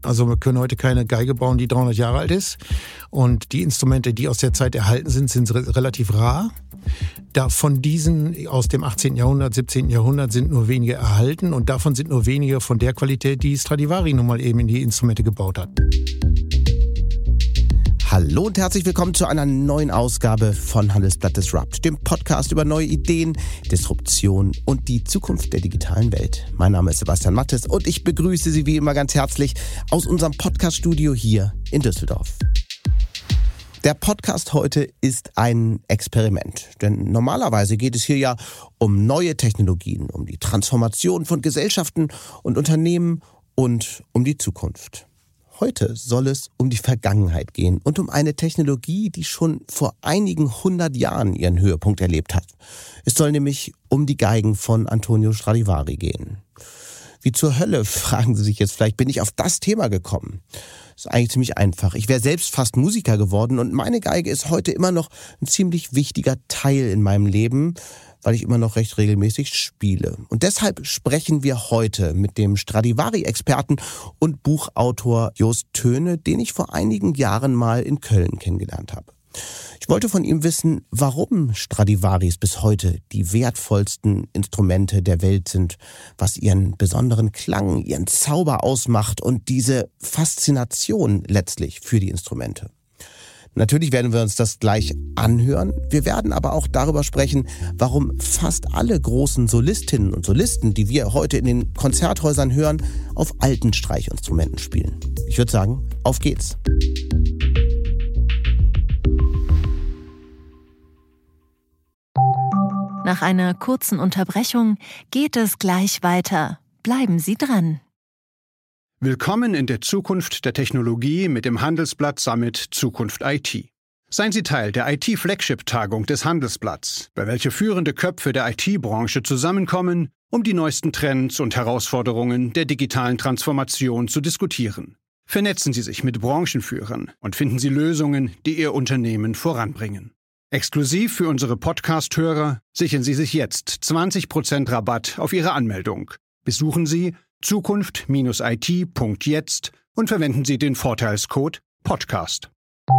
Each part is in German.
Also wir können heute keine Geige bauen, die 300 Jahre alt ist. Und die Instrumente, die aus der Zeit erhalten sind relativ rar. Von diesen aus dem 18. Jahrhundert, 17. Jahrhundert sind nur wenige erhalten. Und davon sind nur wenige von der Qualität, die Stradivari nun mal eben in die Instrumente gebaut hat. Hallo und herzlich willkommen zu einer neuen Ausgabe von Handelsblatt Disrupt, dem Podcast über neue Ideen, Disruption und die Zukunft der digitalen Welt. Mein Name ist Sebastian Mattes und ich begrüße Sie wie immer ganz herzlich aus unserem Podcaststudio hier in Düsseldorf. Der Podcast heute ist ein Experiment, denn normalerweise geht es hier ja um neue Technologien, um die Transformation von Gesellschaften und Unternehmen und um die Zukunft. Heute soll es um die Vergangenheit gehen und um eine Technologie, die schon vor einigen 100 Jahren ihren Höhepunkt erlebt hat. Es soll nämlich um die Geigen von Antonio Stradivari gehen. Wie zur Hölle, fragen Sie sich jetzt vielleicht, bin ich auf das Thema gekommen? Das ist eigentlich ziemlich einfach. Ich wäre selbst fast Musiker geworden und meine Geige ist heute immer noch ein ziemlich wichtiger Teil in meinem Leben, weil ich immer noch recht regelmäßig spiele. Und deshalb sprechen wir heute mit dem Stradivari-Experten und Buchautor Jost Thöne, den ich vor einigen Jahren mal in Köln kennengelernt habe. Ich wollte von ihm wissen, warum Stradivaris bis heute die wertvollsten Instrumente der Welt sind, was ihren besonderen Klang, ihren Zauber ausmacht und diese Faszination letztlich für die Instrumente. Natürlich werden wir uns das gleich anhören. Wir werden aber auch darüber sprechen, warum fast alle großen Solistinnen und Solisten, die wir heute in den Konzerthäusern hören, auf alten Streichinstrumenten spielen. Ich würde sagen, auf geht's. Nach einer kurzen Unterbrechung geht es gleich weiter. Bleiben Sie dran. Willkommen in der Zukunft der Technologie mit dem Handelsblatt Summit Zukunft IT. Seien Sie Teil der IT-Flagship-Tagung des Handelsblatts, bei welcher führende Köpfe der IT-Branche zusammenkommen, um die neuesten Trends und Herausforderungen der digitalen Transformation zu diskutieren. Vernetzen Sie sich mit Branchenführern und finden Sie Lösungen, die Ihr Unternehmen voranbringen. Exklusiv für unsere Podcast-Hörer sichern Sie sich jetzt 20% Rabatt auf Ihre Anmeldung. Besuchen Sie zukunft-it.jetzt und verwenden Sie den Vorteilscode Podcast.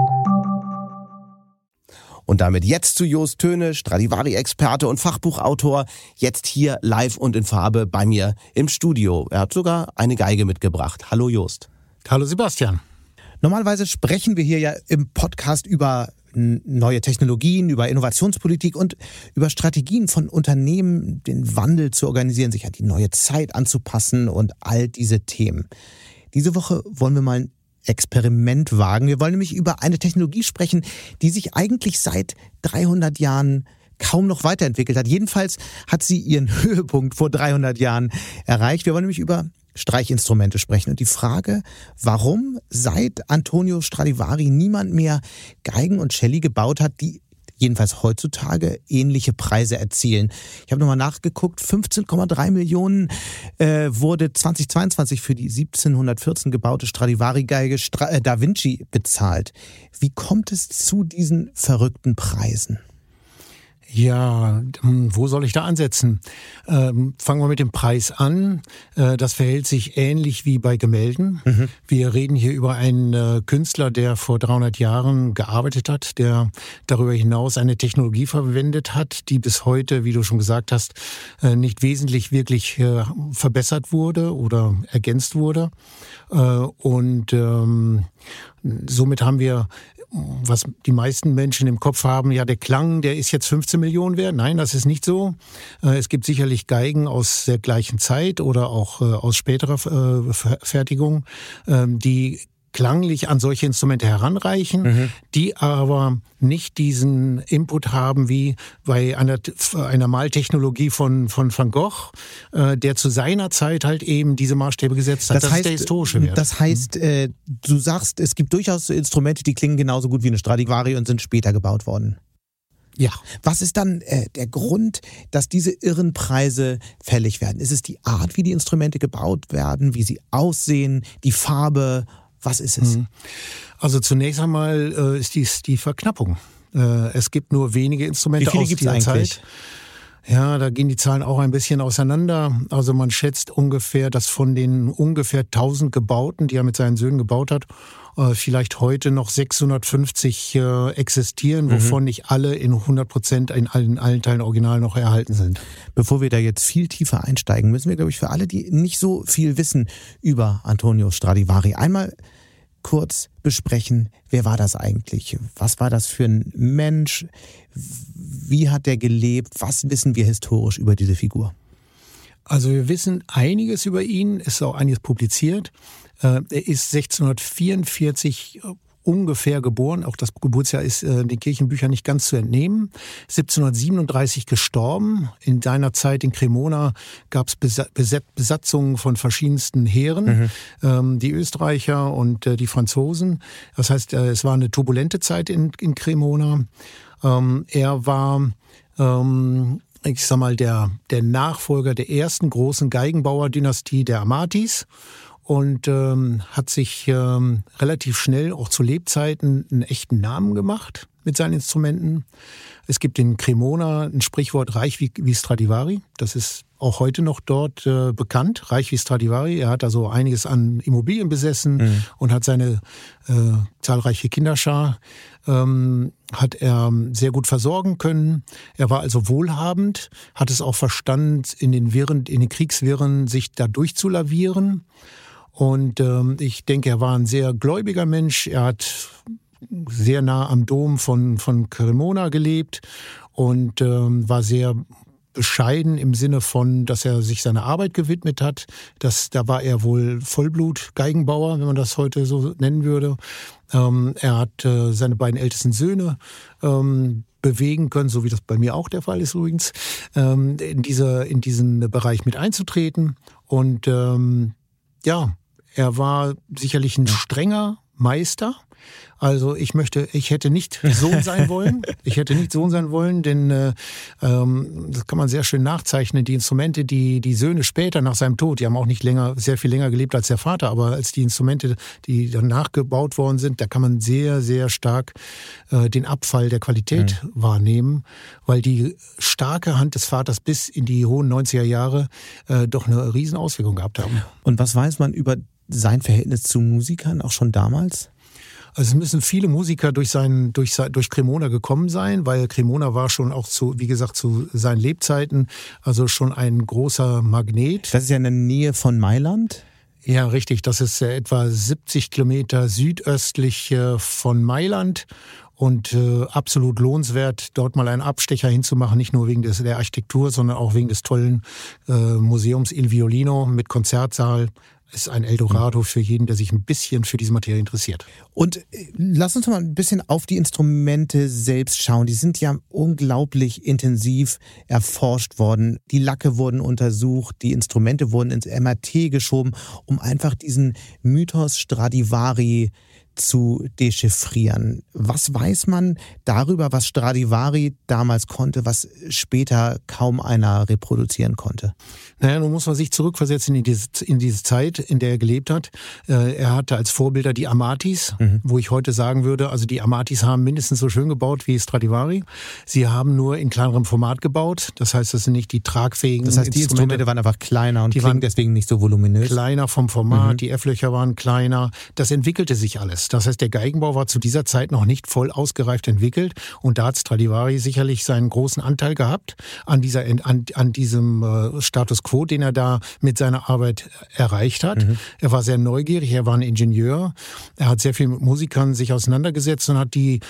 Und damit jetzt zu Jost Thöne, Stradivari-Experte und Fachbuchautor, jetzt hier live und in Farbe bei mir im Studio. Er hat sogar eine Geige mitgebracht. Hallo Jost. Hallo Sebastian. Normalerweise sprechen wir hier ja im Podcast über neue Technologien, über Innovationspolitik und über Strategien von Unternehmen, den Wandel zu organisieren, sich an die neue Zeit anzupassen und all diese Themen. Diese Woche wollen wir mal ein Experiment wagen. Wir wollen nämlich über eine Technologie sprechen, die sich eigentlich seit 300 Jahren kaum noch weiterentwickelt hat. Jedenfalls hat sie ihren Höhepunkt vor 300 Jahren erreicht. Wir wollen nämlich über Streichinstrumente sprechen und die Frage, warum seit Antonio Stradivari niemand mehr Geigen und Celli gebaut hat, die jedenfalls heutzutage ähnliche Preise erzielen. Ich habe nochmal nachgeguckt, 15,3 Millionen wurde 2022 für die 1714 gebaute Stradivari-Geige Da Vinci bezahlt. Wie kommt es zu diesen verrückten Preisen? Ja, wo soll ich da ansetzen? Fangen wir mit dem Preis an. Das verhält sich ähnlich wie bei Gemälden. Mhm. Wir reden hier über einen Künstler, der vor 300 Jahren gearbeitet hat, der darüber hinaus eine Technologie verwendet hat, die bis heute, wie du schon gesagt hast, nicht wesentlich wirklich verbessert wurde oder ergänzt wurde. Und somit haben wir, was die meisten Menschen im Kopf haben, ja, der Klang, der ist jetzt 15 Millionen wert. Nein, das ist nicht so. Es gibt sicherlich Geigen aus der gleichen Zeit oder auch aus späterer Fertigung, die klanglich an solche Instrumente heranreichen, die aber nicht diesen Input haben wie bei einer Maltechnologie von Van Gogh, der zu seiner Zeit halt eben diese Maßstäbe gesetzt hat. Das ist der historische Wert. Das heißt, du sagst, es gibt durchaus Instrumente, die klingen genauso gut wie eine Stradivari und sind später gebaut worden. Ja. Was ist dann der Grund, dass diese irren Preise fällig werden? Ist es die Art, wie die Instrumente gebaut werden, wie sie aussehen, die Farbe? Was ist es? Also zunächst einmal ist dies die Verknappung. Es gibt nur wenige Instrumente aus dieser Zeit. Ja, da gehen die Zahlen auch ein bisschen auseinander. Also man schätzt ungefähr, dass von den ungefähr 1000 Gebauten, die er mit seinen Söhnen gebaut hat, vielleicht heute noch 650 existieren, wovon nicht alle in 100% in allen Teilen original noch erhalten sind. Bevor wir da jetzt viel tiefer einsteigen, müssen wir, glaube ich, für alle, die nicht so viel wissen über Antonio Stradivari, einmal kurz besprechen, wer war das eigentlich? Was war das für ein Mensch? Wie hat er gelebt? Was wissen wir historisch über diese Figur? Also wir wissen einiges über ihn, es ist auch einiges publiziert. Er ist 1644 ungefähr geboren, auch das Geburtsjahr ist den Kirchenbüchern nicht ganz zu entnehmen. 1737 gestorben. In seiner Zeit in Cremona gab es Besatzungen von verschiedensten Heeren, die Österreicher und die Franzosen. Das heißt, es war eine turbulente Zeit in Cremona. Er war ich sag mal, der Nachfolger der ersten großen Geigenbauerdynastie der Amatis und hat sich relativ schnell auch zu Lebzeiten einen echten Namen gemacht mit seinen Instrumenten. Es gibt in Cremona ein Sprichwort, reich wie Stradivari. Das ist auch heute noch dort bekannt, reich wie Stradivari. Er hat also einiges an Immobilien besessen und hat seine zahlreiche Kinderschar hat er sehr gut versorgen können. Er war also wohlhabend, hat es auch verstanden, in den Kriegswirren sich da durchzulavieren. Und ich denke, er war ein sehr gläubiger Mensch. Er hat sehr nah am Dom von Cremona gelebt und war sehr bescheiden im Sinne von, dass er sich seiner Arbeit gewidmet hat. Da war er wohl Vollblut-Geigenbauer, wenn man das heute so nennen würde. Er hat seine beiden ältesten Söhne bewegen können, so wie das bei mir auch der Fall ist übrigens, in diesen Bereich mit einzutreten. Und er war sicherlich ein strenger Meister. Also ich hätte nicht Sohn sein wollen. Denn das kann man sehr schön nachzeichnen. Die Instrumente, die Söhne später nach seinem Tod, die haben auch nicht sehr viel länger gelebt als der Vater, aber als die Instrumente, die danach gebaut worden sind, da kann man sehr, sehr stark den Abfall der Qualität wahrnehmen, weil die starke Hand des Vaters bis in die hohen 90er Jahre doch eine riesen Auswirkung gehabt haben. Und was weiß man über sein Verhältnis zu Musikern auch schon damals? Also es müssen viele Musiker durch Cremona gekommen sein, weil Cremona war schon auch zu seinen Lebzeiten also schon ein großer Magnet. Das ist ja in der Nähe von Mailand? Ja, richtig. Das ist etwa 70 Kilometer südöstlich von Mailand. Und absolut lohnenswert, dort mal einen Abstecher hinzumachen, nicht nur wegen der Architektur, sondern auch wegen des tollen Museums Il Violino mit Konzertsaal. Ist ein Eldorado für jeden, der sich ein bisschen für diese Materie interessiert. Und lass uns mal ein bisschen auf die Instrumente selbst schauen. Die sind ja unglaublich intensiv erforscht worden. Die Lacke wurden untersucht, die Instrumente wurden ins MRT geschoben, um einfach diesen Mythos Stradivari zu dechiffrieren. Was weiß man darüber, was Stradivari damals konnte, was später kaum einer reproduzieren konnte? Naja, nun muss man sich zurückversetzen in diese Zeit, in der er gelebt hat. Er hatte als Vorbilder die Amatis, wo ich heute sagen würde, also die Amatis haben mindestens so schön gebaut wie Stradivari. Sie haben nur in kleinerem Format gebaut. Das heißt, das sind nicht die tragfähigen Instrumente. Das heißt, die Instrumente waren einfach kleiner und klingen deswegen nicht so voluminös. Kleiner vom Format, die F-Löcher waren kleiner. Das entwickelte sich alles. Das heißt, der Geigenbau war zu dieser Zeit noch nicht voll ausgereift entwickelt und da hat Stradivari sicherlich seinen großen Anteil gehabt an diesem Status quo, den er da mit seiner Arbeit erreicht hat. Er war sehr neugierig, er war ein Ingenieur, er hat sehr viel mit Musikern sich auseinandergesetzt und hat die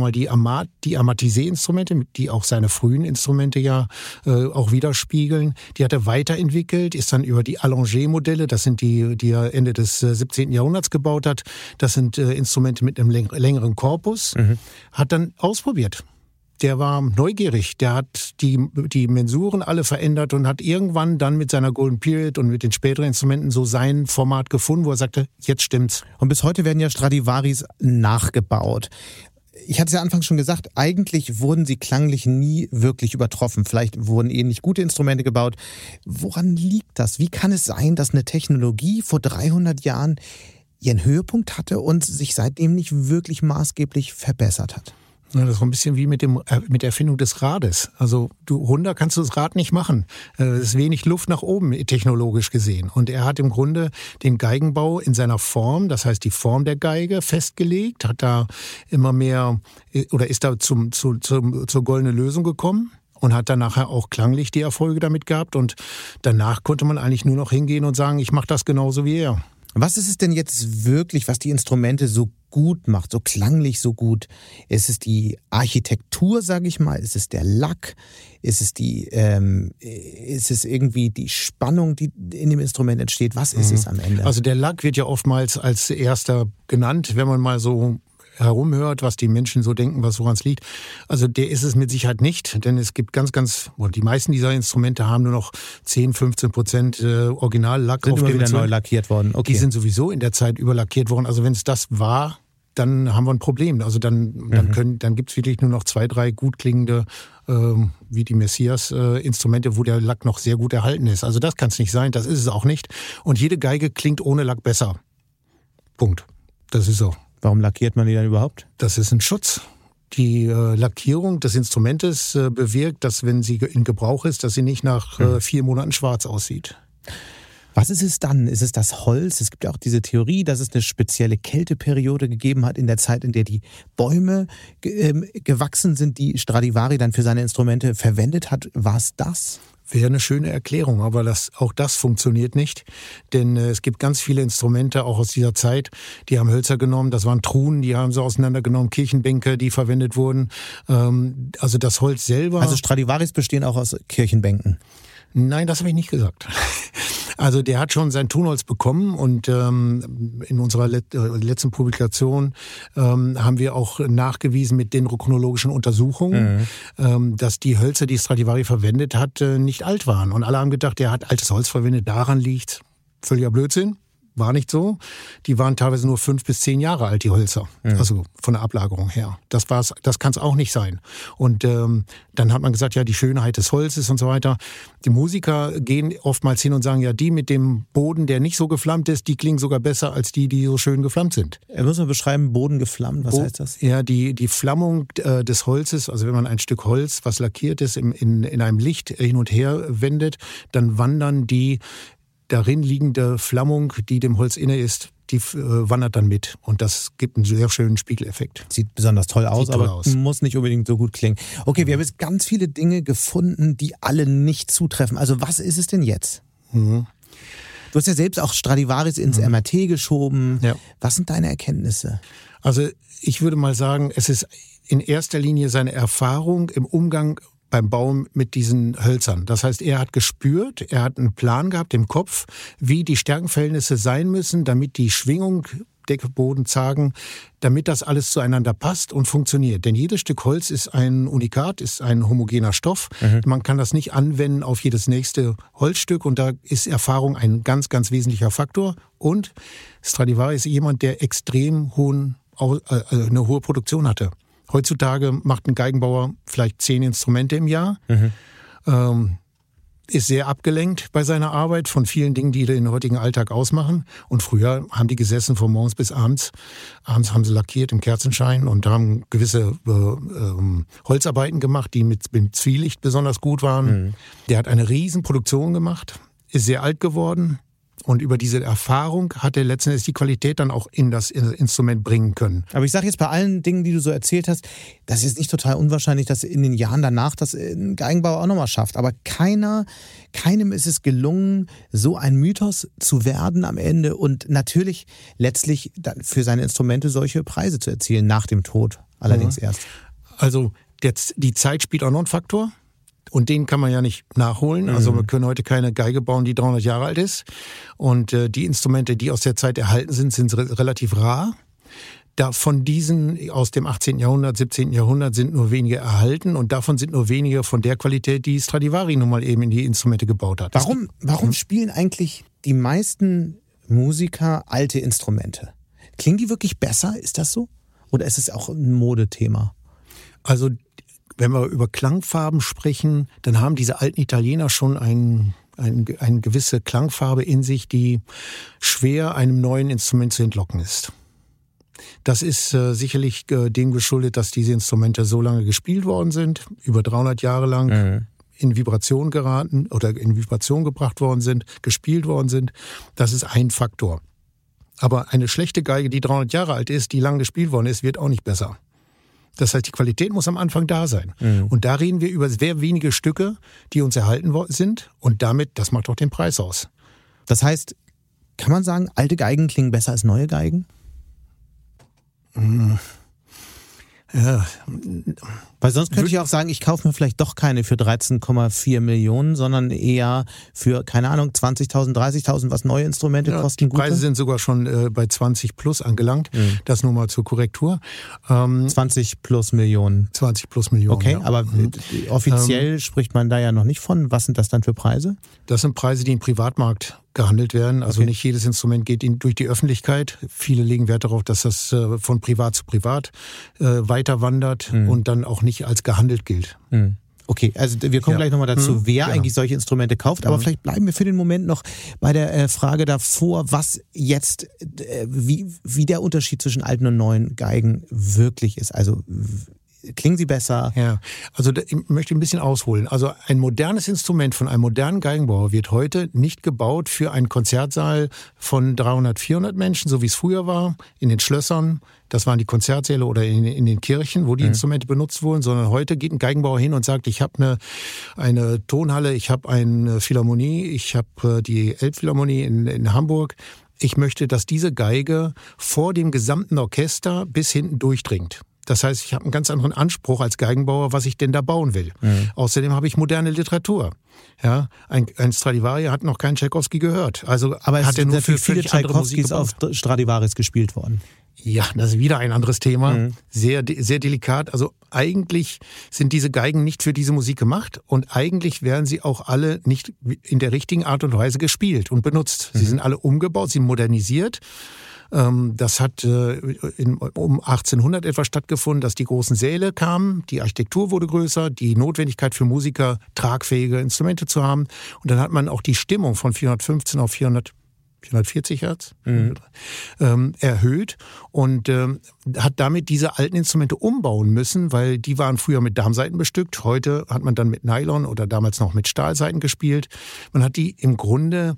Amatisé-Instrumente, die auch seine frühen Instrumente ja auch widerspiegeln, die hat er weiterentwickelt, ist dann über die Allongé-Modelle, das sind die er Ende des 17. Jahrhunderts gebaut hat, das sind Instrumente mit einem längeren Korpus, hat dann ausprobiert. Der war neugierig, der hat die Mensuren alle verändert und hat irgendwann dann mit seiner Golden Period und mit den späteren Instrumenten so sein Format gefunden, wo er sagte, jetzt stimmt's. Und bis heute werden ja Stradivaris nachgebaut. Ich hatte es ja anfangs schon gesagt, eigentlich wurden sie klanglich nie wirklich übertroffen. Vielleicht wurden ähnlich gute Instrumente gebaut. Woran liegt das? Wie kann es sein, dass eine Technologie vor 300 Jahren ihren Höhepunkt hatte und sich seitdem nicht wirklich maßgeblich verbessert hat? Ja, das ist ein bisschen wie mit der Erfindung des Rades. Also runter kannst du das Rad nicht machen. Es ist wenig Luft nach oben technologisch gesehen. Und er hat im Grunde den Geigenbau in seiner Form, das heißt die Form der Geige festgelegt, hat da immer mehr oder ist da zur goldenen Lösung gekommen. Und hat dann nachher auch klanglich die Erfolge damit gehabt. Und danach konnte man eigentlich nur noch hingehen und sagen, ich mache das genauso wie er. Was ist es denn jetzt wirklich, was die Instrumente so gut macht, so klanglich so gut? Ist es die Architektur, sage ich mal? Ist es der Lack? Ist es irgendwie die Spannung, die in dem Instrument entsteht? Was ist es am Ende? Also der Lack wird ja oftmals als erster genannt, wenn man mal so herumhört, was die Menschen so denken, woran es liegt. Also der ist es mit Sicherheit nicht, denn es gibt die meisten dieser Instrumente haben nur noch 10-15% Originallack. Sind immer wieder neu lackiert worden. Okay. Die sind sowieso in der Zeit überlackiert worden. Also wenn es das war, dann haben wir ein Problem. Also dann gibt es wirklich nur noch 2-3 gut klingende, wie die Messias Instrumente, wo der Lack noch sehr gut erhalten ist. Also das kann es nicht sein, das ist es auch nicht. Und jede Geige klingt ohne Lack besser. Punkt. Das ist so. Warum lackiert man die dann überhaupt? Das ist ein Schutz. Die Lackierung des Instrumentes bewirkt, dass, wenn sie in Gebrauch ist, dass sie nicht nach 4 Monaten schwarz aussieht. Was ist es dann? Ist es das Holz? Es gibt ja auch diese Theorie, dass es eine spezielle Kälteperiode gegeben hat in der Zeit, in der die Bäume gewachsen sind, die Stradivari dann für seine Instrumente verwendet hat. War es das? Wäre eine schöne Erklärung, aber auch das funktioniert nicht, denn es gibt ganz viele Instrumente, auch aus dieser Zeit, die haben Hölzer genommen, das waren Truhen, die haben sie auseinandergenommen, Kirchenbänke, die verwendet wurden, also das Holz selber... Also Stradivaris bestehen auch aus Kirchenbänken? Nein, das habe ich nicht gesagt. Also der hat schon sein Tonholz bekommen und in unserer letzten Publikation haben wir auch nachgewiesen mit den chronologischen Untersuchungen, dass die Hölzer, die Stradivari verwendet hat, nicht alt waren. Und alle haben gedacht, er hat altes Holz verwendet, daran liegt völliger Blödsinn. War nicht so. Die waren teilweise nur 5 bis 10 Jahre alt, die Hölzer. Also von der Ablagerung her. Das kann es auch nicht sein. Und dann hat man gesagt, ja, die Schönheit des Holzes und so weiter. Die Musiker gehen oftmals hin und sagen, ja, die mit dem Boden, der nicht so geflammt ist, die klingen sogar besser als die so schön geflammt sind. Muss man beschreiben, Boden geflammt, was heißt das? Ja, die Flammung des Holzes, also wenn man ein Stück Holz, was lackiert ist, in einem Licht hin und her wendet, dann wandern die darin liegende Flammung, die dem Holz inne ist, die wandert dann mit. Und das gibt einen sehr schönen Spiegeleffekt. Sieht besonders toll aus, aber muss nicht unbedingt so gut klingen. Okay, wir haben jetzt ganz viele Dinge gefunden, die alle nicht zutreffen. Also was ist es denn jetzt? Du hast ja selbst auch Stradivaris ins MRT geschoben. Ja. Was sind deine Erkenntnisse? Also ich würde mal sagen, es ist in erster Linie seine Erfahrung im Umgang beim Bauen mit diesen Hölzern. Das heißt, er hat gespürt, er hat einen Plan gehabt im Kopf, wie die Stärkenverhältnisse sein müssen, damit die Schwingung, Decke, Boden, Zagen, damit das alles zueinander passt und funktioniert. Denn jedes Stück Holz ist ein Unikat, ist ein homogener Stoff. Man kann das nicht anwenden auf jedes nächste Holzstück und da ist Erfahrung ein ganz, ganz wesentlicher Faktor. Und Stradivari ist jemand, der extrem eine hohe Produktion hatte. Heutzutage macht ein Geigenbauer vielleicht 10 Instrumente im Jahr, ist sehr abgelenkt bei seiner Arbeit von vielen Dingen, die den heutigen Alltag ausmachen. Und früher haben die gesessen von morgens bis abends. Abends haben sie lackiert im Kerzenschein und haben gewisse Holzarbeiten gemacht, die mit Zwielicht besonders gut waren. Der hat eine riesen Produktion gemacht, ist sehr alt geworden. Und über diese Erfahrung hat er letzten Endes die Qualität dann auch in das Instrument bringen können. Aber ich sage jetzt bei allen Dingen, die du so erzählt hast, das ist nicht total unwahrscheinlich, dass in den Jahren danach das ein Geigenbauer auch nochmal schafft. Aber keinem ist es gelungen, so ein Mythos zu werden am Ende und natürlich letztlich für seine Instrumente solche Preise zu erzielen, nach dem Tod allerdings erst. Also die Zeit spielt auch noch einen Faktor. Und den kann man ja nicht nachholen. Also wir können heute keine Geige bauen, die 300 Jahre alt ist. Und die Instrumente, die aus der Zeit erhalten sind relativ rar. Von diesen aus dem 18. Jahrhundert, 17. Jahrhundert sind nur wenige erhalten. Und davon sind nur wenige von der Qualität, die Stradivari nun mal eben in die Instrumente gebaut hat. Warum spielen eigentlich die meisten Musiker alte Instrumente? Klingen die wirklich besser? Ist das so? Oder ist es auch ein Modethema? Also wenn wir über Klangfarben sprechen, dann haben diese alten Italiener schon eine gewisse Klangfarbe in sich, die schwer einem neuen Instrument zu entlocken ist. Das ist sicherlich dem geschuldet, dass diese Instrumente so lange gespielt worden sind, über 300 Jahre lang in Vibration geraten oder in Vibration gebracht worden sind, gespielt worden sind. Das ist ein Faktor. Aber eine schlechte Geige, die 300 Jahre alt ist, die lang gespielt worden ist, wird auch nicht besser. Das heißt, die Qualität muss am Anfang da sein. Und da reden wir über sehr wenige Stücke, die uns erhalten sind. Und damit, das macht auch den Preis aus. Das heißt, kann man sagen, alte Geigen klingen besser als neue Geigen? Ja. Weil sonst könnte ich auch sagen, ich kaufe mir vielleicht doch keine für 13,4 Millionen, sondern eher für, keine Ahnung, 20.000, 30.000, was neue Instrumente kosten. Die Preise sind sogar schon bei 20 plus angelangt. Das nur mal zur Korrektur. 20 plus Millionen. 20 plus Millionen. Okay, aber offiziell spricht man da ja noch nicht von. Was sind das dann für Preise? Das sind Preise, die im Privatmarkt gehandelt werden. Also nicht jedes Instrument geht durch die Öffentlichkeit. Viele legen Wert darauf, dass das von Privat zu Privat weiter wandert und dann auch nicht als gehandelt gilt. Okay, also wir kommen gleich nochmal dazu, wer eigentlich solche Instrumente kauft. Aber vielleicht bleiben wir für den Moment noch bei der Frage davor, was jetzt, wie der Unterschied zwischen alten und neuen Geigen wirklich ist. Also klingen sie besser? Ja, also ich möchte ein bisschen ausholen. Also ein modernes Instrument von einem modernen Geigenbauer wird heute nicht gebaut für einen Konzertsaal von 300, 400 Menschen, so wie es früher war, in den Schlössern. Das waren die Konzertsäle oder in den Kirchen, wo die Instrumente benutzt wurden, sondern heute geht ein Geigenbauer hin und sagt, ich habe eine Tonhalle, ich habe eine Philharmonie, ich habe die Elbphilharmonie in Hamburg. Ich möchte, dass diese Geige vor dem gesamten Orchester bis hinten durchdringt. Das heißt, ich habe einen ganz anderen Anspruch als Geigenbauer, was ich denn da bauen will. Außerdem habe ich moderne Literatur. Ja, ein Stradivari hat noch keinen Tchaikovsky gehört. Also aber hat er nur für viele Tchaikovskys auf Stradivaris gespielt worden. Ja, das ist wieder ein anderes Thema. Sehr, sehr delikat. Also eigentlich sind diese Geigen nicht für diese Musik gemacht und eigentlich werden sie auch alle nicht in der richtigen Art und Weise gespielt und benutzt. Sie sind alle umgebaut, sie sind modernisiert. Das hat um 1800 etwa stattgefunden, dass die großen Säle kamen, die Architektur wurde größer, die Notwendigkeit für Musiker, tragfähige Instrumente zu haben. Und dann hat man auch die Stimmung von 415 auf 440 Hertz erhöht und hat damit diese alten Instrumente umbauen müssen, weil die waren früher mit Darmsaiten bestückt. Heute hat man dann mit Nylon oder damals noch mit Stahlsaiten gespielt. Man hat die im Grunde,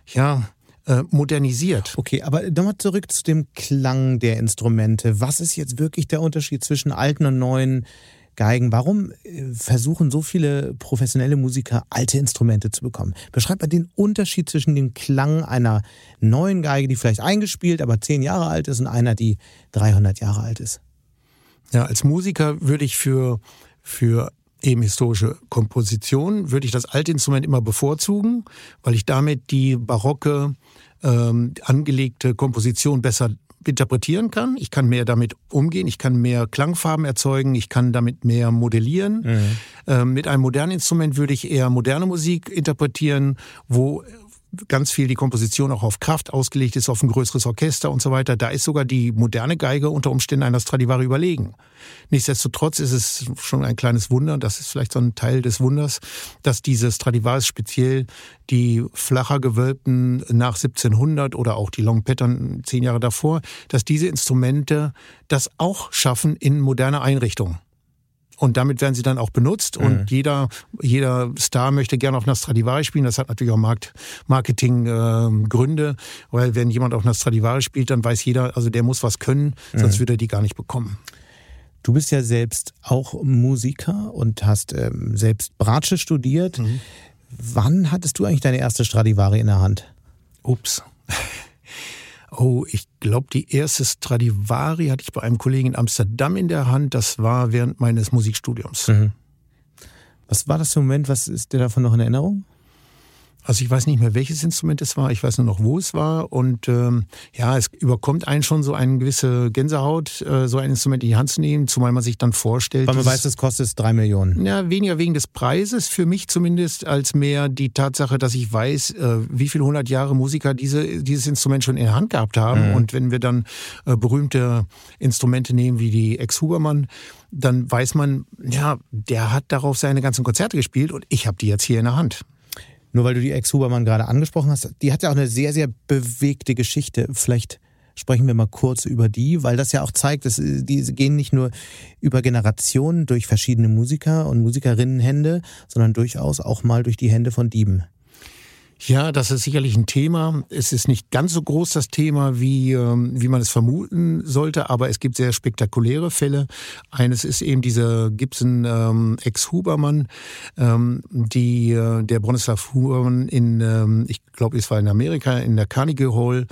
modernisiert. Okay, aber nochmal zurück zu dem Klang der Instrumente. Was ist jetzt wirklich der Unterschied zwischen alten und neuen Geigen? Warum versuchen so viele professionelle Musiker, alte Instrumente zu bekommen? Beschreibt mal den Unterschied zwischen dem Klang einer neuen Geige, die vielleicht eingespielt, aber 10 Jahre alt ist, und einer, die 300 Jahre alt ist. Ja, als Musiker würde ich für eben historische Komposition würde ich das alte Instrument immer bevorzugen, weil ich damit die barocke angelegte Komposition besser interpretieren kann. Ich kann mehr damit umgehen, ich kann mehr Klangfarben erzeugen, ich kann damit mehr modellieren. Mit einem modernen Instrument würde ich eher moderne Musik interpretieren, wo ganz viel die Komposition auch auf Kraft ausgelegt ist, auf ein größeres Orchester und so weiter. Da ist sogar die moderne Geige unter Umständen einer Stradivari überlegen. Nichtsdestotrotz ist es schon ein kleines Wunder, das ist vielleicht so ein Teil des Wunders, dass diese Stradivaris, speziell die flacher gewölbten nach 1700 oder auch die Long Pattern 10 Jahre davor, dass diese Instrumente das auch schaffen in moderner Einrichtung. Und damit werden sie dann auch benutzt und jeder Star möchte gerne auf einer Stradivari spielen. Das hat natürlich auch Marketing-Gründe, weil wenn jemand auf einer Stradivari spielt, dann weiß jeder, also der muss was können, sonst würde er die gar nicht bekommen. Du bist ja selbst auch Musiker und hast selbst Bratsche studiert. Wann hattest du eigentlich deine erste Stradivari in der Hand? Ups. Oh, ich glaube, die erste Stradivari hatte ich bei einem Kollegen in Amsterdam in der Hand. Das war während meines Musikstudiums. Was war das für ein Moment? Was ist dir davon noch in Erinnerung? Also ich weiß nicht mehr, welches Instrument es war. Ich weiß nur noch, wo es war. Und es überkommt einen schon so eine gewisse Gänsehaut, so ein Instrument in die Hand zu nehmen, zumal man sich dann vorstellt. Weil man weiß, das kostet 3 Millionen. Ja, weniger wegen des Preises, für mich zumindest, als mehr die Tatsache, dass ich weiß, wie viele 100 Jahre Musiker dieses Instrument schon in der Hand gehabt haben. Und wenn wir dann berühmte Instrumente nehmen wie die Ex-Hubermann, dann weiß man, ja, der hat darauf seine ganzen Konzerte gespielt und ich habe die jetzt hier in der Hand. Nur weil du die Ex-Hubermann gerade angesprochen hast, die hat ja auch eine sehr, sehr bewegte Geschichte. Vielleicht Sprechen wir mal kurz über die, weil das ja auch zeigt, die gehen nicht nur über Generationen durch verschiedene Musiker und Musikerinnenhände, sondern durchaus auch mal durch die Hände von Dieben. Ja, das ist sicherlich ein Thema. Es ist nicht ganz so groß, das Thema, wie man es vermuten sollte, aber es gibt sehr spektakuläre Fälle. Eines ist eben dieser Gibson Ex-Hubermann, der Bronislaw Hubermann ich glaube, es war in Amerika, in der Carnegie Hall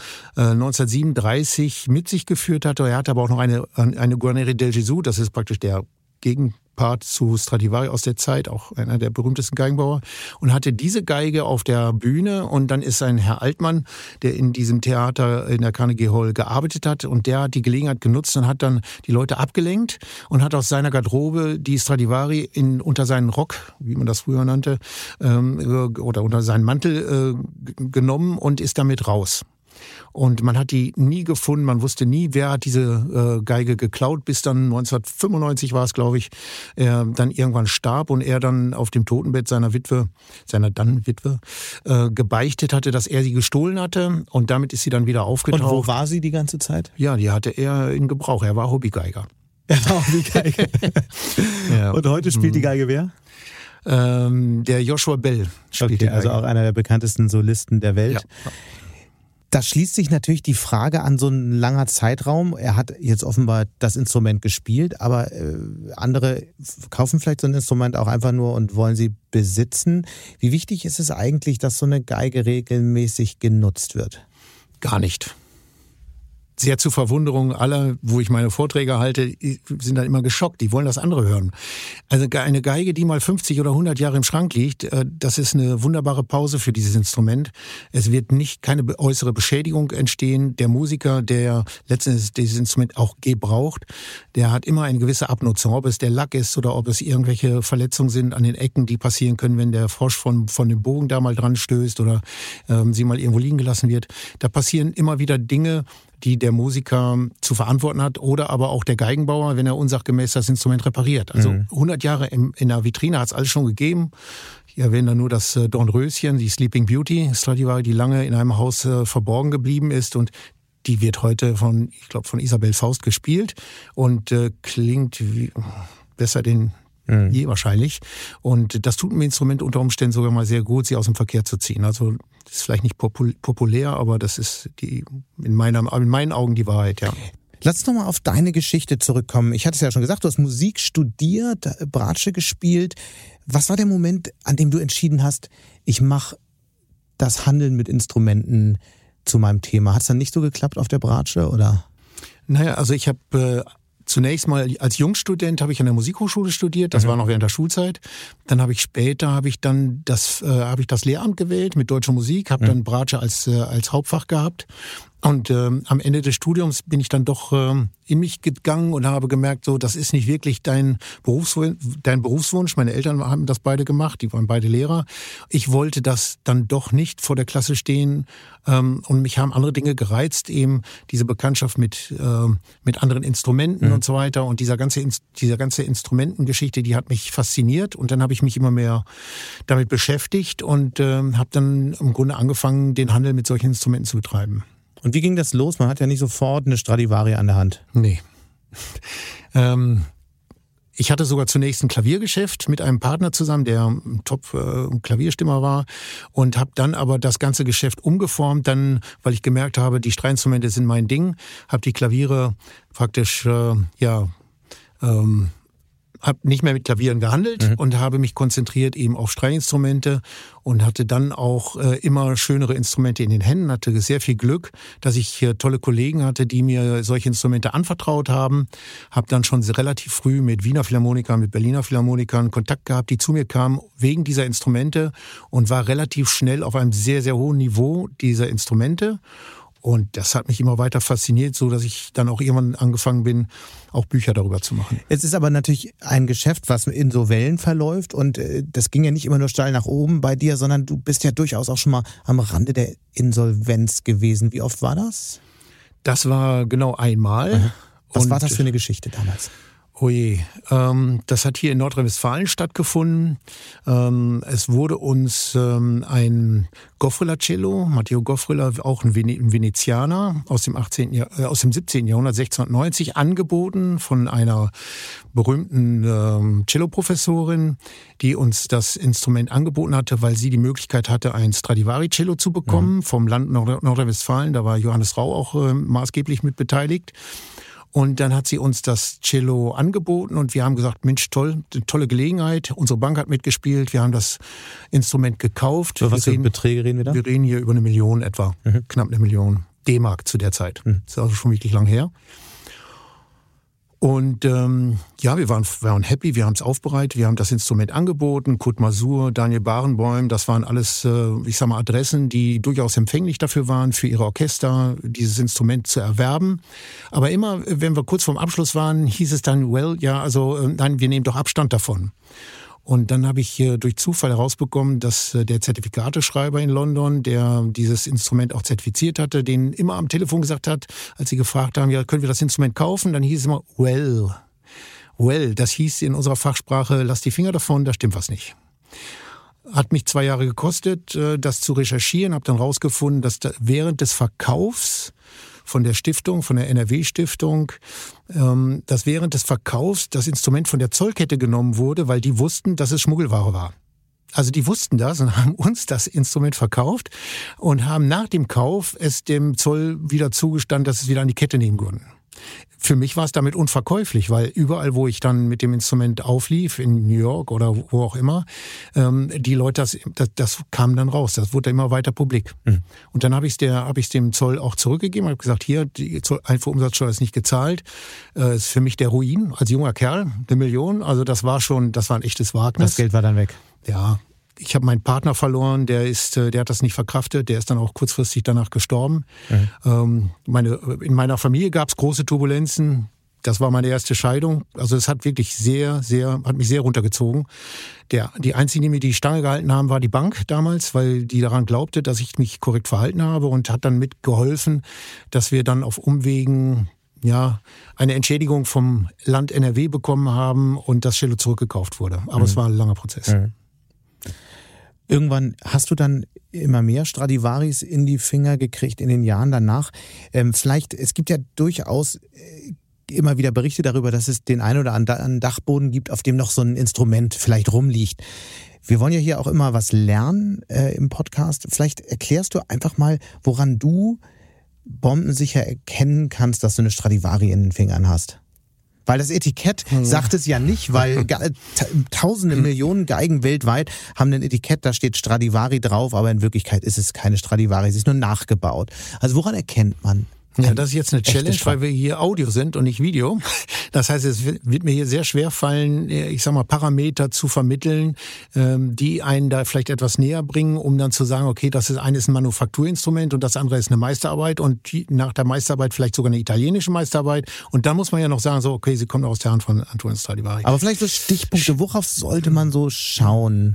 1937 mit sich geführt hatte. Er hatte aber auch noch eine Guarneri del Gesù, das ist praktisch der Gegenpart zu Stradivari aus der Zeit, auch einer der berühmtesten Geigenbauer, und hatte diese Geige auf der Bühne, und dann ist ein Herr Altmann, der in diesem Theater in der Carnegie Hall gearbeitet hat, und der hat die Gelegenheit genutzt und hat dann die Leute abgelenkt und hat aus seiner Garderobe die Stradivari unter seinen Rock, wie man das früher nannte, oder unter seinen Mantel genommen und ist damit raus. Und man hat die nie gefunden, man wusste nie, wer hat diese Geige geklaut, bis dann 1995 war es, glaube ich, er dann irgendwann starb und er dann auf dem Totenbett seiner Witwe, gebeichtet hatte, dass er sie gestohlen hatte, und damit ist sie dann wieder aufgetaucht. Und wo war sie die ganze Zeit? Ja, die hatte er in Gebrauch, er war Hobbygeiger. Er war Hobbygeiger. Ja. Und heute spielt die Geige wer? Der Joshua Bell spielt die Geige. Also auch einer der bekanntesten Solisten der Welt. Ja. Da schließt sich natürlich die Frage an so ein langer Zeitraum. Er hat jetzt offenbar das Instrument gespielt, aber andere kaufen vielleicht so ein Instrument auch einfach nur und wollen sie besitzen. Wie wichtig ist es eigentlich, dass so eine Geige regelmäßig genutzt wird? Gar nicht. Sehr zur Verwunderung aller, wo ich meine Vorträge halte, sind dann immer geschockt. Die wollen das andere hören. Also eine Geige, die mal 50 oder 100 Jahre im Schrank liegt, das ist eine wunderbare Pause für dieses Instrument. Es wird keine äußere Beschädigung entstehen. Der Musiker, der letztendlich dieses Instrument auch gebraucht, der hat immer eine gewisse Abnutzung. Ob es der Lack ist oder ob es irgendwelche Verletzungen sind an den Ecken, die passieren können, wenn der Frosch von dem Bogen da mal dran stößt oder sie mal irgendwo liegen gelassen wird. Da passieren immer wieder Dinge, die der Musiker zu verantworten hat, oder aber auch der Geigenbauer, wenn er unsachgemäß das Instrument repariert. Also 100 Jahre in der Vitrine hat es alles schon gegeben. Hier erwähnen wir nur das Dornröschen, die Sleeping Beauty, Stradivari, die lange in einem Haus verborgen geblieben ist, und die wird heute von Isabel Faust gespielt und klingt besser denn je wahrscheinlich. Und das tut dem Instrument unter Umständen sogar mal sehr gut, sie aus dem Verkehr zu ziehen. Also das ist vielleicht nicht populär, aber das ist in meinen Augen die Wahrheit, ja. Lass uns nochmal auf deine Geschichte zurückkommen. Ich hatte es ja schon gesagt, du hast Musik studiert, Bratsche gespielt. Was war der Moment, an dem du entschieden hast, ich mache das Handeln mit Instrumenten zu meinem Thema? Hat es dann nicht so geklappt auf der Bratsche, oder? Naja, also ich habe zunächst mal als Jungstudent habe ich an der Musikhochschule studiert, das war noch während der Schulzeit. Dann habe ich später das Lehramt gewählt mit deutscher Musik, habe dann Bratsche als Hauptfach gehabt. Und am Ende des Studiums bin ich dann doch in mich gegangen und habe gemerkt, so, das ist nicht wirklich dein Berufswunsch. Meine Eltern haben das beide gemacht, die waren beide Lehrer. Ich wollte das dann doch nicht vor der Klasse stehen, und mich haben andere Dinge gereizt, eben diese Bekanntschaft mit anderen Instrumenten und so weiter. Und diese ganze Instrumentengeschichte, die hat mich fasziniert. Und dann habe ich mich immer mehr damit beschäftigt und habe dann im Grunde angefangen, den Handel mit solchen Instrumenten zu betreiben. Und wie ging das los? Man hat ja nicht sofort eine Stradivari an der Hand. Nee. Ich hatte sogar zunächst ein Klaviergeschäft mit einem Partner zusammen, der ein Top-Klavierstimmer war, und habe dann aber das ganze Geschäft umgeformt, dann, weil ich gemerkt habe, die Streitinstrumente sind mein Ding, habe die Klaviere praktisch, habe nicht mehr mit Klavieren gehandelt und habe mich konzentriert eben auf Streichinstrumente und hatte dann auch immer schönere Instrumente in den Händen, hatte sehr viel Glück, dass ich tolle Kollegen hatte, die mir solche Instrumente anvertraut haben. Habe dann schon relativ früh mit Wiener Philharmonikern, mit Berliner Philharmonikern Kontakt gehabt, die zu mir kamen wegen dieser Instrumente, und war relativ schnell auf einem sehr, sehr hohen Niveau dieser Instrumente. Und das hat mich immer weiter fasziniert, so dass ich dann auch irgendwann angefangen bin, auch Bücher darüber zu machen. Es ist aber natürlich ein Geschäft, was in so Wellen verläuft, und das ging ja nicht immer nur steil nach oben bei dir, sondern du bist ja durchaus auch schon mal am Rande der Insolvenz gewesen. Wie oft war das? Das war genau einmal. Was war das für eine Geschichte damals? Oh je, das hat hier in Nordrhein-Westfalen stattgefunden. Es wurde uns ein Goffriller-Cello, Matteo Goffriller, auch ein Venezianer aus dem 17. Jahrhundert, 1690, angeboten von einer berühmten Cello-Professorin, die uns das Instrument angeboten hatte, weil sie die Möglichkeit hatte, ein Stradivari-Cello zu bekommen vom Land Nordrhein-Westfalen. Da war Johannes Rau auch maßgeblich mit beteiligt. Und dann hat sie uns das Cello angeboten und wir haben gesagt, Mensch, tolle Gelegenheit. Unsere Bank hat mitgespielt, wir haben das Instrument gekauft. Über was für Beträge reden wir da? Wir reden hier über 1 Million etwa, knapp 1 Million D-Mark zu der Zeit. Das ist also schon wirklich lang her. Und wir waren happy, wir haben es aufbereitet, wir haben das Instrument angeboten. Kurt Masur, Daniel Barenboim, das waren alles, Adressen, die durchaus empfänglich dafür waren, für ihre Orchester dieses Instrument zu erwerben. Aber immer, wenn wir kurz vorm Abschluss waren, hieß es dann, nein, wir nehmen doch Abstand davon. Und dann habe ich durch Zufall herausbekommen, dass der Zertifikateschreiber in London, der dieses Instrument auch zertifiziert hatte, denen immer am Telefon gesagt hat, als sie gefragt haben, ja, können wir das Instrument kaufen? Dann hieß es immer, well, das hieß in unserer Fachsprache, lass die Finger davon, da stimmt was nicht. Hat mich 2 Jahre gekostet, das zu recherchieren, habe dann rausgefunden, dass während des Verkaufs von der Stiftung, von der NRW-Stiftung, dass während des Verkaufs das Instrument von der Zollkette genommen wurde, weil die wussten, dass es Schmuggelware war. Also die wussten das und haben uns das Instrument verkauft und haben nach dem Kauf es dem Zoll wieder zugestanden, dass es wieder an die Kette nehmen würden. Für mich war es damit unverkäuflich, weil überall, wo ich dann mit dem Instrument auflief, in New York oder wo auch immer, die Leute, das kam dann raus, das wurde immer weiter publik. Und dann habe ich es dem Zoll auch zurückgegeben, habe gesagt, hier, die Einfuhrumsatzsteuer ist nicht gezahlt, ist für mich der Ruin, als junger Kerl, 1 Million, also das war ein echtes Wagnis. Das Geld war dann weg? Ja. Ich habe meinen Partner verloren, der hat das nicht verkraftet, der ist dann auch kurzfristig danach gestorben. In meiner Familie gab es große Turbulenzen. Das war meine erste Scheidung. Also es hat wirklich hat mich sehr runtergezogen. Die einzigen, die mir die Stange gehalten haben, war die Bank damals, weil die daran glaubte, dass ich mich korrekt verhalten habe und hat dann mitgeholfen, dass wir dann auf Umwegen eine Entschädigung vom Land NRW bekommen haben und das Cello zurückgekauft wurde. Aber es war ein langer Prozess. Irgendwann hast du dann immer mehr Stradivaris in die Finger gekriegt in den Jahren danach. Es gibt ja durchaus immer wieder Berichte darüber, dass es den einen oder anderen Dachboden gibt, auf dem noch so ein Instrument vielleicht rumliegt. Wir wollen ja hier auch immer was lernen im Podcast. Vielleicht erklärst du einfach mal, woran du bombensicher erkennen kannst, dass du eine Stradivari in den Fingern hast. Weil das Etikett sagt es ja nicht, weil tausende Millionen Geigen weltweit haben ein Etikett, da steht Stradivari drauf, aber in Wirklichkeit ist es keine Stradivari, sie ist nur nachgebaut. Also woran erkennt man? Ja, das ist jetzt eine Challenge, weil wir hier Audio sind und nicht Video. Das heißt, es wird mir hier sehr schwer fallen, Parameter zu vermitteln, die einen da vielleicht etwas näher bringen, um dann zu sagen, okay, das eine ist ein Manufakturinstrument und das andere ist eine Meisterarbeit und nach der Meisterarbeit vielleicht sogar eine italienische Meisterarbeit. Und dann muss man ja noch sagen, so, okay, sie kommt aus der Hand von Antoine Stradivari. Aber vielleicht so Stichpunkte, worauf sollte man so schauen?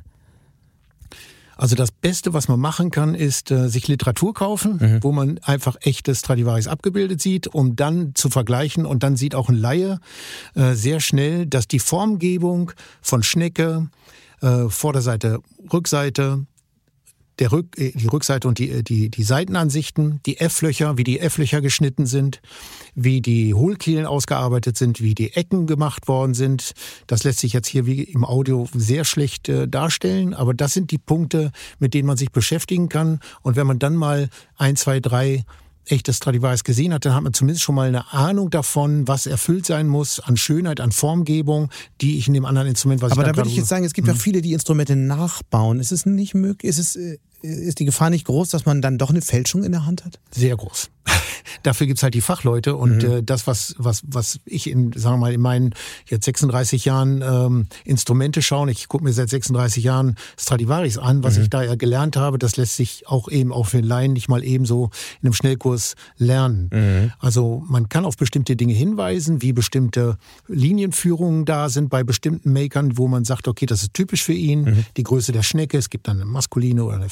Also das Beste, was man machen kann, ist sich Literatur kaufen, wo man einfach echte Stradivaris abgebildet sieht, um dann zu vergleichen. Und dann sieht auch ein Laie sehr schnell, dass die Formgebung von Schnecke, Vorderseite, Rückseite, die Rückseite und die Seitenansichten, die F-Löcher, wie die F-Löcher geschnitten sind, wie die Hohlkehlen ausgearbeitet sind, wie die Ecken gemacht worden sind. Das lässt sich jetzt hier wie im Audio sehr schlecht darstellen, aber das sind die Punkte, mit denen man sich beschäftigen kann. Und wenn man dann mal 1, 2, 3 echtes Stradivaris gesehen hat, dann hat man zumindest schon mal eine Ahnung davon, was erfüllt sein muss an Schönheit, an Formgebung, die ich in dem anderen Instrument, was aber ich da würde ich jetzt sagen, es gibt ja viele, die Instrumente nachbauen. Ist es nicht möglich? Ist die Gefahr nicht groß, dass man dann doch eine Fälschung in der Hand hat? Sehr groß. Dafür gibt's halt die Fachleute und das, was ich in meinen jetzt 36 Jahren Instrumente schauen, ich gucke mir seit 36 Jahren Stradivaris an, was ich da ja gelernt habe, das lässt sich auch eben auch für den Laien nicht mal eben so in einem Schnellkurs lernen. Also man kann auf bestimmte Dinge hinweisen, wie bestimmte Linienführungen da sind bei bestimmten Makern, wo man sagt, okay, das ist typisch für ihn, die Größe der Schnecke, es gibt dann eine maskuline oder eine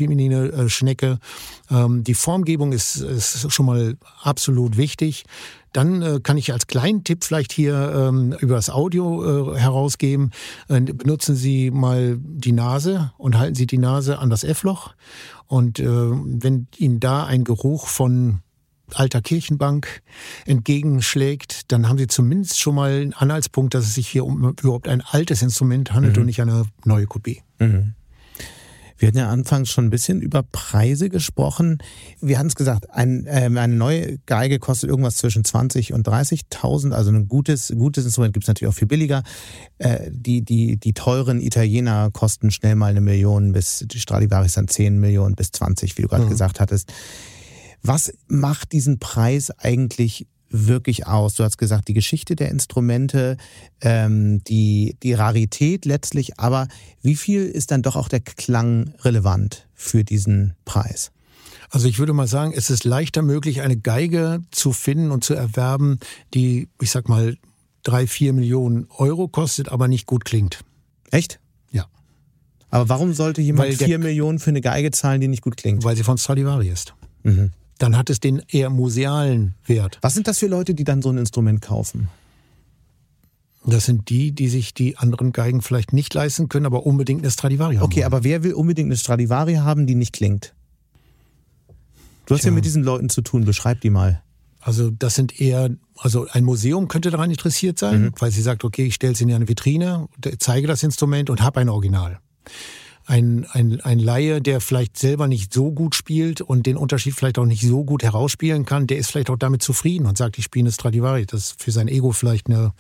feminine Schnecke. Die Formgebung ist schon mal absolut wichtig. Dann kann ich als kleinen Tipp vielleicht hier über das Audio herausgeben, benutzen Sie mal die Nase und halten Sie die Nase an das F-Loch. Und wenn Ihnen da ein Geruch von alter Kirchenbank entgegenschlägt, dann haben Sie zumindest schon mal einen Anhaltspunkt, dass es sich hier um überhaupt ein altes Instrument handelt und nicht eine neue Kopie. Mhm. Wir hatten ja anfangs schon ein bisschen über Preise gesprochen. Wir hatten es gesagt, eine neue Geige kostet irgendwas zwischen 20.000 und 30.000. Also ein gutes Instrument gibt es natürlich auch viel billiger. Die teuren Italiener kosten schnell mal 1 Million, bis die Stradivaris dann 10 Millionen bis 20, wie du gerade gesagt hattest. Was macht diesen Preis eigentlich wirklich aus? Du hast gesagt, die Geschichte der Instrumente, die Rarität letztlich, aber wie viel ist dann doch auch der Klang relevant für diesen Preis? Also ich würde mal sagen, es ist leichter möglich, eine Geige zu finden und zu erwerben, die, ich sag mal, 3-4 Millionen Euro kostet, aber nicht gut klingt. Echt? Ja. Aber warum sollte jemand 4 Millionen für eine Geige zahlen, die nicht gut klingt? Weil sie von Stradivari ist. Mhm. Dann hat es den eher musealen Wert. Was sind das für Leute, die dann so ein Instrument kaufen? Das sind die sich die anderen Geigen vielleicht nicht leisten können, aber unbedingt eine Stradivari haben. Okay, aber wer will unbedingt eine Stradivari haben, die nicht klingt? Du hast ja mit diesen Leuten zu tun, beschreib die mal. Also das sind eher, also ein Museum könnte daran interessiert sein, weil sie sagt, okay, ich stelle es in eine Vitrine, zeige das Instrument und habe ein Original. Ein Laie, der vielleicht selber nicht so gut spielt und den Unterschied vielleicht auch nicht so gut herausspielen kann, der ist vielleicht auch damit zufrieden und sagt, ich spiele eine Stradivari. Das ist für sein Ego vielleicht eine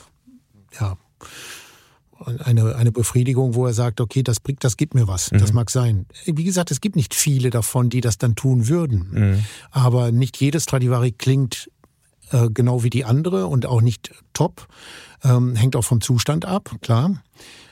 Befriedigung, wo er sagt, okay, das gibt mir was. Das mag sein. Wie gesagt, es gibt nicht viele davon, die das dann tun würden. Aber nicht jede Stradivari klingt genau wie die andere und auch nicht top. Hängt auch vom Zustand ab, klar.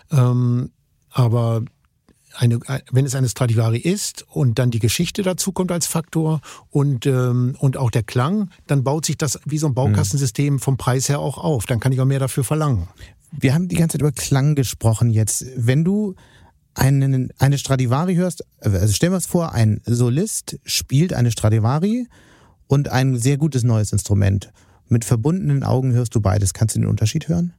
Aber wenn es eine Stradivari ist und dann die Geschichte dazu kommt als Faktor und auch der Klang, dann baut sich das wie so ein Baukastensystem vom Preis her auch auf. Dann kann ich auch mehr dafür verlangen. Wir haben die ganze Zeit über Klang gesprochen jetzt. Wenn du eine Stradivari hörst, also stell dir das vor, ein Solist spielt eine Stradivari und ein sehr gutes neues Instrument. Mit verbundenen Augen hörst du beides. Kannst du den Unterschied hören?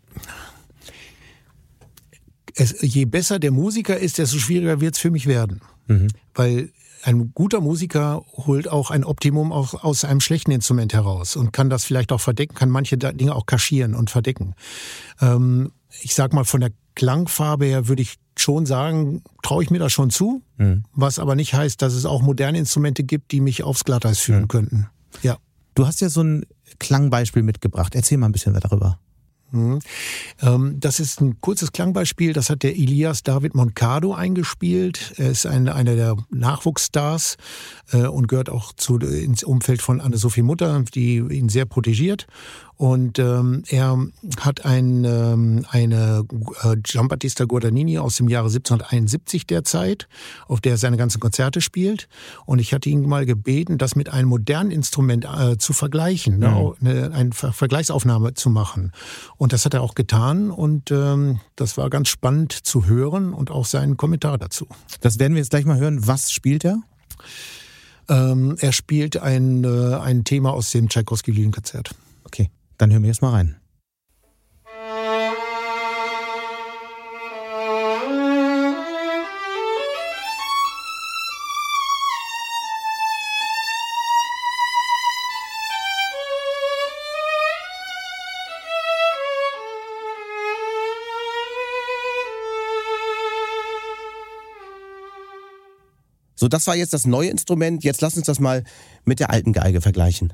Je besser der Musiker ist, desto schwieriger wird es für mich werden. Weil ein guter Musiker holt auch ein Optimum auch aus einem schlechten Instrument heraus und kann das vielleicht auch verdecken, kann manche Dinge auch kaschieren und verdecken. Ich sag mal, von der Klangfarbe her würde ich schon sagen, traue ich mir das schon zu, was aber nicht heißt, dass es auch moderne Instrumente gibt, die mich aufs Glatteis führen könnten. Ja. Du hast ja so ein Klangbeispiel mitgebracht. Erzähl mal ein bisschen darüber. Das ist ein kurzes Klangbeispiel, das hat der Elias David Moncado eingespielt. Er ist einer der Nachwuchsstars und gehört auch ins Umfeld von Anne-Sophie Mutter, die ihn sehr protegiert. Und er hat eine Giambattista Guadagnini aus dem Jahre 1771 derzeit, auf der er seine ganzen Konzerte spielt. Und ich hatte ihn mal gebeten, das mit einem modernen Instrument zu vergleichen, eine Vergleichsaufnahme zu machen. Und das hat er auch getan und das war ganz spannend zu hören und auch seinen Kommentar dazu. Das werden wir jetzt gleich mal hören. Was spielt er? Er spielt ein Thema aus dem Tschaikowski-Violinkonzert. Okay, dann hören wir jetzt mal rein. So, das war jetzt das neue Instrument. Jetzt lass uns das mal mit der alten Geige vergleichen.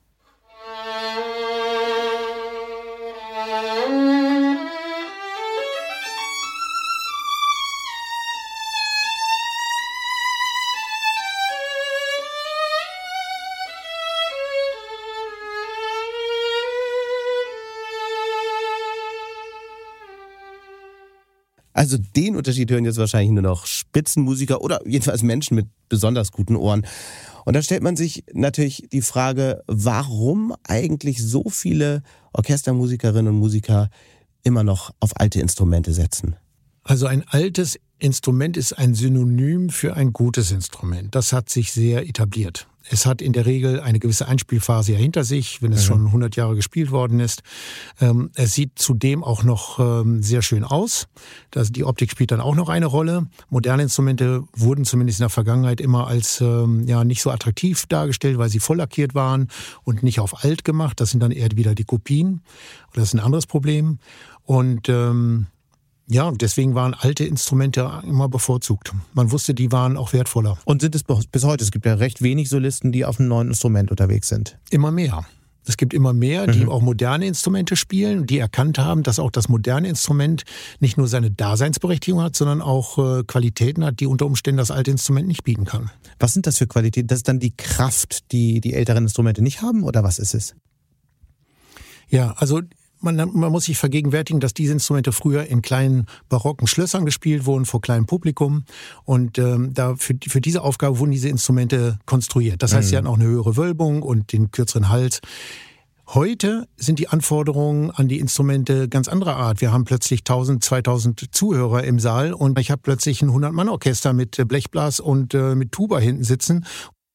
Also den Unterschied hören jetzt wahrscheinlich nur noch Spitzenmusiker oder jedenfalls Menschen mit besonders guten Ohren. Und da stellt man sich natürlich die Frage, warum eigentlich so viele Orchestermusikerinnen und Musiker immer noch auf alte Instrumente setzen. Also ein altes Instrument ist ein Synonym für ein gutes Instrument. Das hat sich sehr etabliert. Es hat in der Regel eine gewisse Einspielphase ja hinter sich, wenn es schon 100 Jahre gespielt worden ist. Es sieht zudem auch noch sehr schön aus. Die Optik spielt dann auch noch eine Rolle. Moderne Instrumente wurden zumindest in der Vergangenheit immer als nicht so attraktiv dargestellt, weil sie voll lackiert waren und nicht auf alt gemacht. Das sind dann eher wieder die Kopien. Das ist ein anderes Problem. Und deswegen waren alte Instrumente immer bevorzugt. Man wusste, die waren auch wertvoller. Und sind es bis heute? Es gibt ja recht wenig Solisten, die auf einem neuen Instrument unterwegs sind. Immer mehr. Es gibt immer mehr, die auch moderne Instrumente spielen, die erkannt haben, dass auch das moderne Instrument nicht nur seine Daseinsberechtigung hat, sondern auch Qualitäten hat, die unter Umständen das alte Instrument nicht bieten kann. Was sind das für Qualitäten? Das ist dann die Kraft, die die älteren Instrumente nicht haben, oder was ist es? Ja, also man muss sich vergegenwärtigen, dass diese Instrumente früher in kleinen barocken Schlössern gespielt wurden, vor kleinem Publikum. Und für diese Aufgabe wurden diese Instrumente konstruiert. Das heißt, sie hatten auch eine höhere Wölbung und den kürzeren Hals. Heute sind die Anforderungen an die Instrumente ganz anderer Art. Wir haben plötzlich 1000, 2000 Zuhörer im Saal und ich habe plötzlich ein 100-Mann-Orchester mit Blechblas und mit Tuba hinten sitzen.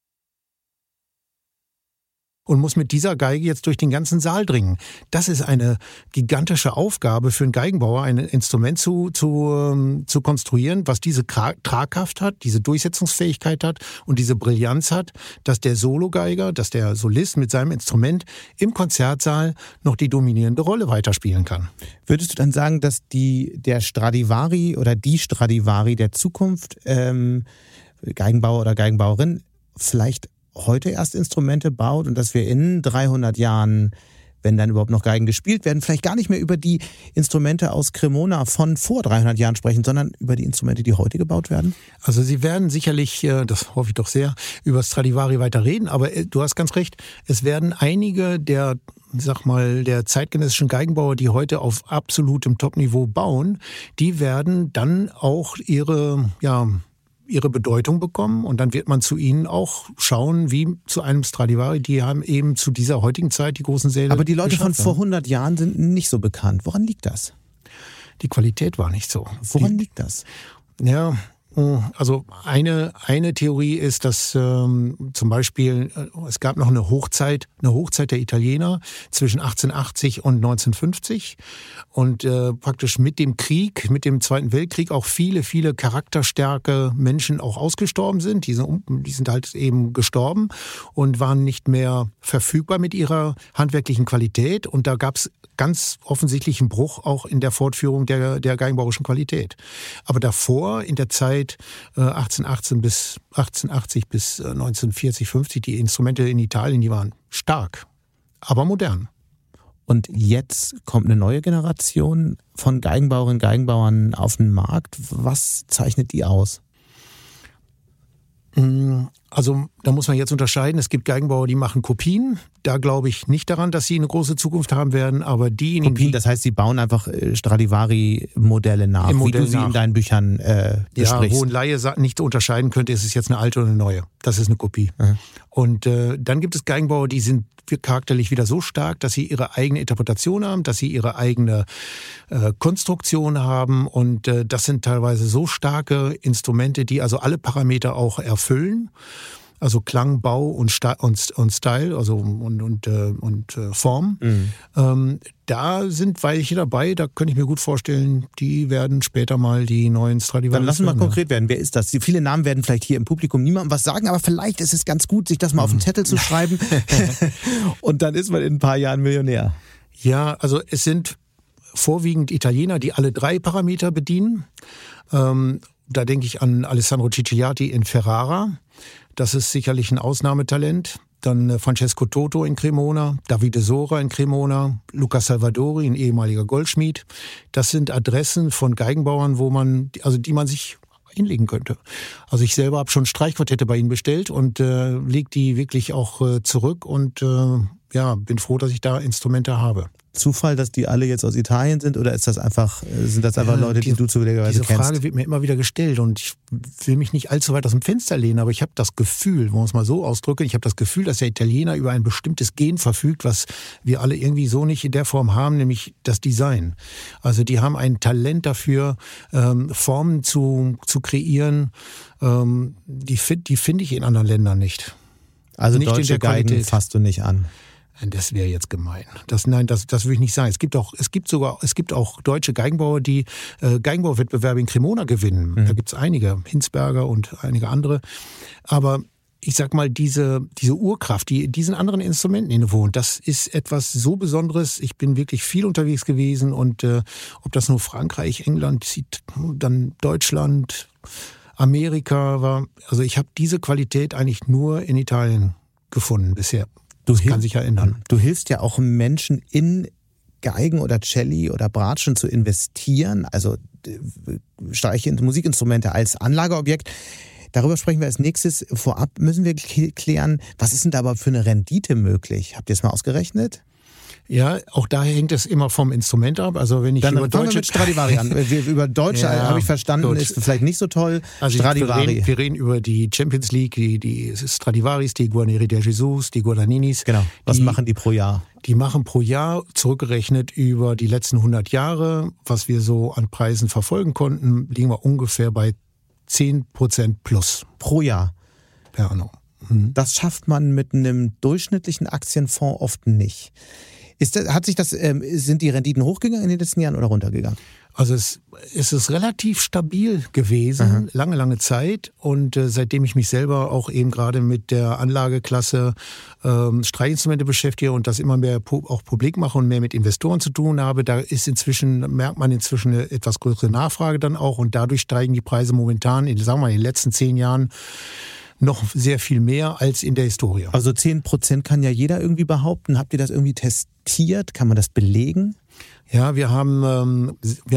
Und muss mit dieser Geige jetzt durch den ganzen Saal dringen. Das ist eine gigantische Aufgabe für einen Geigenbauer, ein Instrument zu konstruieren, was diese Tragkraft hat, diese Durchsetzungsfähigkeit hat und diese Brillanz hat, dass der Sologeiger, dass der Solist mit seinem Instrument im Konzertsaal noch die dominierende Rolle weiterspielen kann. Würdest du dann sagen, dass der Stradivari oder die Stradivari der Zukunft, Geigenbauer oder Geigenbauerin, vielleicht heute erst Instrumente baut und dass wir in 300 Jahren, wenn dann überhaupt noch Geigen gespielt werden, vielleicht gar nicht mehr über die Instrumente aus Cremona von vor 300 Jahren sprechen, sondern über die Instrumente, die heute gebaut werden? Also Sie werden sicherlich, das hoffe ich doch sehr, über Stradivari weiter reden, aber du hast ganz recht, es werden einige der zeitgenössischen Geigenbauer, die heute auf absolutem Top-Niveau bauen, die werden dann auch ihre Bedeutung bekommen und dann wird man zu ihnen auch schauen, wie zu einem Stradivari. Die haben eben zu dieser heutigen Zeit die großen Säle. Aber die Leute von vor 100 Jahren sind nicht so bekannt. Woran liegt das? Die Qualität war nicht so. Woran liegt das? Ja, also eine Theorie ist, dass zum Beispiel es gab noch eine Hochzeit der Italiener zwischen 1880 und 1950 und praktisch mit dem Zweiten Weltkrieg auch viele charakterstarke Menschen auch ausgestorben sind. Die sind halt eben gestorben und waren nicht mehr verfügbar mit ihrer handwerklichen Qualität und da gab es ganz offensichtlich einen Bruch auch in der Fortführung der geigenbauerischen Qualität. Aber davor in der Zeit 1880 bis 1940, 50, die Instrumente in Italien, die waren stark, aber modern. Und jetzt kommt eine neue Generation von Geigenbauerinnen und Geigenbauern auf den Markt. Was zeichnet die aus? Also da muss man jetzt unterscheiden. Es gibt Geigenbauer, die machen Kopien. Da glaube ich nicht daran, dass sie eine große Zukunft haben werden. Aber diejenigen, Kopien, das heißt, sie bauen einfach Stradivari-Modelle nach, wie du sie in deinen Büchern besprichst. Ja, wo ein Laie nicht unterscheiden könnte, ist es jetzt eine alte oder eine neue. Das ist eine Kopie. Mhm. Und dann gibt es Geigenbauer, die sind charakterlich wieder so stark, dass sie ihre eigene Interpretation haben, dass sie ihre eigene Konstruktion haben. Und das sind teilweise so starke Instrumente, die also alle Parameter auch erfüllen. Also Klang, Bau und Style, also und Form. Mhm. Da sind welche dabei, da könnte ich mir gut vorstellen, die werden später mal die neuen Stradivari. Dann lassen wir mal konkret werden. Wer ist das? Viele Namen werden vielleicht hier im Publikum niemandem was sagen, aber vielleicht ist es ganz gut, sich das mal auf den Zettel zu schreiben. Und dann ist man in ein paar Jahren Millionär. Ja, also es sind vorwiegend Italiener, die alle 3 Parameter bedienen. Da denke ich an Alessandro Cicciati in Ferrara. Das ist sicherlich ein Ausnahmetalent. Dann Francesco Toto in Cremona, Davide Sora in Cremona, Luca Salvadori, ein ehemaliger Goldschmied. Das sind Adressen von Geigenbauern, die man sich hinlegen könnte. Also ich selber habe schon Streichquartette bei ihnen bestellt und lege die wirklich auch zurück und bin froh, dass ich da Instrumente habe. Zufall, dass die alle jetzt aus Italien sind oder sind das einfach Leute, die du zufälligerweise kennst? Diese Frage wird mir immer wieder gestellt und ich will mich nicht allzu weit aus dem Fenster lehnen, aber ich habe das Gefühl, wenn man es mal so ausdrücke, ich habe das Gefühl, dass der Italiener über ein bestimmtes Gen verfügt, was wir alle irgendwie so nicht in der Form haben, nämlich das Design. Also die haben ein Talent dafür, Formen zu kreieren, die finde ich in anderen Ländern nicht. Also nicht deutsche in der Geigen Qualität. fasst du nicht an. Das wäre jetzt gemein. Das will ich nicht sagen. Es gibt auch deutsche Geigenbauer, die Geigenbauwettbewerbe in Cremona gewinnen. Da gibt's einige, Hinsberger und einige andere. Aber ich sag mal, diese Urkraft, die diesen anderen Instrumenten innewohnt, das ist etwas so Besonderes. Ich bin wirklich viel unterwegs gewesen und ob das nur Frankreich, England, dann Deutschland, Amerika war. Also ich habe diese Qualität eigentlich nur in Italien gefunden bisher. Das kann sich ja ändern. Du hilfst ja auch Menschen in Geigen oder Celli oder Bratschen zu investieren, also Streiche, Musikinstrumente als Anlageobjekt. Darüber sprechen wir als nächstes. Vorab müssen wir klären, was ist denn da aber für eine Rendite möglich? Habt ihr es mal ausgerechnet? Ja, auch daher hängt es immer vom Instrument ab. Also wenn ich Dann über fangen wir deutsche mit Stradivari an. Über Deutsche habe ich verstanden, gut. Ist vielleicht nicht so toll. Also Stradivari. Wir reden über die Champions League, die Stradivaris, die Guarneri de Jesus, die Guadagninis. Genau. Was machen die pro Jahr? Die machen pro Jahr, zurückgerechnet über die letzten 100 Jahre, was wir so an Preisen verfolgen konnten, liegen wir ungefähr bei 10% plus. Pro Jahr? Ja, genau. Das schafft man mit einem durchschnittlichen Aktienfonds oft nicht. Sind die Renditen hochgegangen in den letzten Jahren oder runtergegangen? Also es ist relativ stabil gewesen, lange Zeit. Und seitdem ich mich selber auch eben gerade mit der Anlageklasse Streichinstrumente beschäftige und das immer mehr auch publik mache und mehr mit Investoren zu tun habe, merkt man inzwischen eine etwas größere Nachfrage dann auch. Und dadurch steigen die Preise momentan, in den letzten 10 Jahren, noch sehr viel mehr als in der Historie. Also 10% kann ja jeder irgendwie behaupten. Habt ihr das irgendwie testiert? Kann man das belegen? Ja, ich habe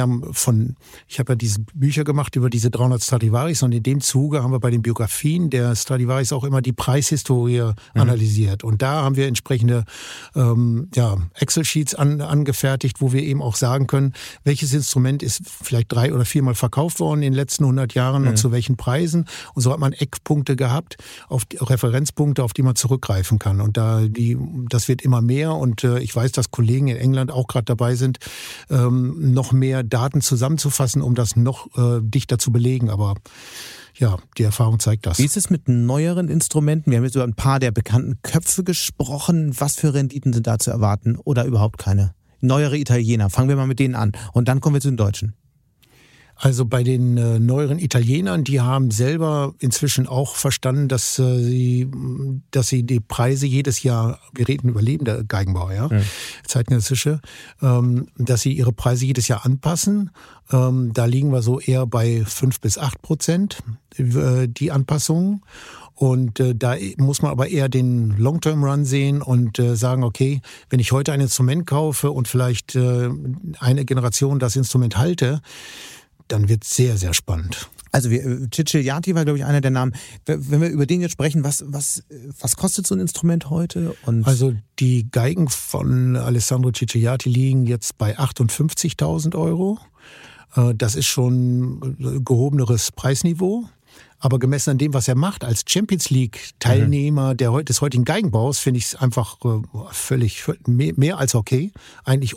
ja diese Bücher gemacht über diese 300 Stradivaris und in dem Zuge haben wir bei den Biografien der Stradivaris auch immer die Preishistorie analysiert. Und da haben wir entsprechende Excel-Sheets angefertigt, wo wir eben auch sagen können, welches Instrument ist vielleicht 3 oder 4 Mal verkauft worden in den letzten 100 Jahren und zu welchen Preisen. Und so hat man Eckpunkte gehabt, Referenzpunkte, auf die man zurückgreifen kann. Und das wird immer mehr und ich weiß, dass Kollegen in England auch gerade dabei sind, noch mehr Daten zusammenzufassen, um das noch dichter zu belegen. Aber ja, die Erfahrung zeigt das. Wie ist es mit neueren Instrumenten? Wir haben jetzt über ein paar der bekannten Köpfe gesprochen. Was für Renditen sind da zu erwarten oder überhaupt keine? Neuere Italiener, fangen wir mal mit denen an. Und dann kommen wir zu den Deutschen. Also bei den neueren Italienern, die haben selber inzwischen auch verstanden, dass sie die Preise jedes Jahr, wir reden über lebende Geigenbauer, zeitgenössische, dass sie ihre Preise jedes Jahr anpassen. Da liegen wir so eher bei 5-8%, die Anpassungen. Und da muss man aber eher den Long-Term-Run sehen und sagen, okay, wenn ich heute ein Instrument kaufe und vielleicht eine Generation das Instrument halte, dann wird es sehr, sehr spannend. Also Ciccigliati war, glaube ich, einer der Namen. Wenn wir über den jetzt sprechen, was kostet so ein Instrument heute? Also die Geigen von Alessandro Ciccigliati liegen jetzt bei 58.000 Euro. Das ist schon gehobeneres Preisniveau. Aber gemessen an dem, was er macht als Champions League Teilnehmer des heutigen Geigenbaus, finde ich es einfach völlig mehr als okay. Eigentlich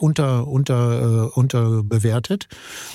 unterbewertet.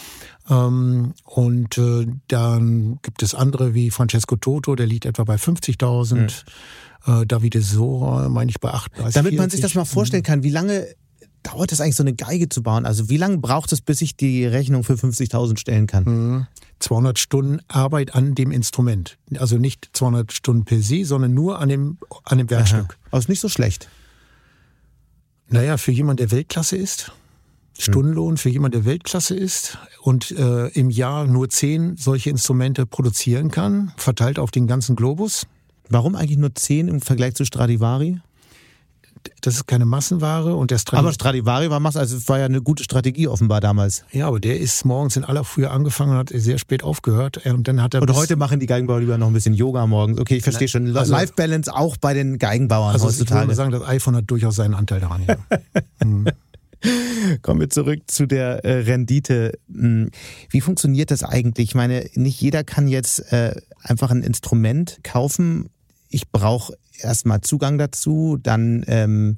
Und dann gibt es andere wie Francesco Toto, der liegt etwa bei 50.000. Davide Sora, meine ich, bei 38.000. Damit man sich das mal vorstellen kann, wie lange dauert es eigentlich, so eine Geige zu bauen? Also wie lange braucht es, bis ich die Rechnung für 50.000 stellen kann? 200 Stunden Arbeit an dem Instrument. Also nicht 200 Stunden per se, sondern nur an dem Werkstück. Aber ist nicht so schlecht. Naja, für jemanden, der Weltklasse ist, Stundenlohn für jemanden, der Weltklasse ist und im Jahr nur 10 solche Instrumente produzieren kann, verteilt auf den ganzen Globus. Warum eigentlich nur 10 im Vergleich zu Stradivari? Das ist keine Massenware und der Aber Stradivari war Masse, also es war ja eine gute Strategie offenbar damals. Ja, aber der ist morgens in aller Frühe angefangen und hat sehr spät aufgehört und dann hat er. Und heute machen die Geigenbauer lieber noch ein bisschen Yoga morgens. Okay, ich verstehe schon. Life Balance auch bei den Geigenbauern heutzutage. Ich würde sagen, das iPhone hat durchaus seinen Anteil daran. Ja. Kommen wir zurück zu der Rendite. Wie funktioniert das eigentlich? Ich meine, nicht jeder kann jetzt einfach ein Instrument kaufen. Ich brauche erstmal Zugang dazu, dann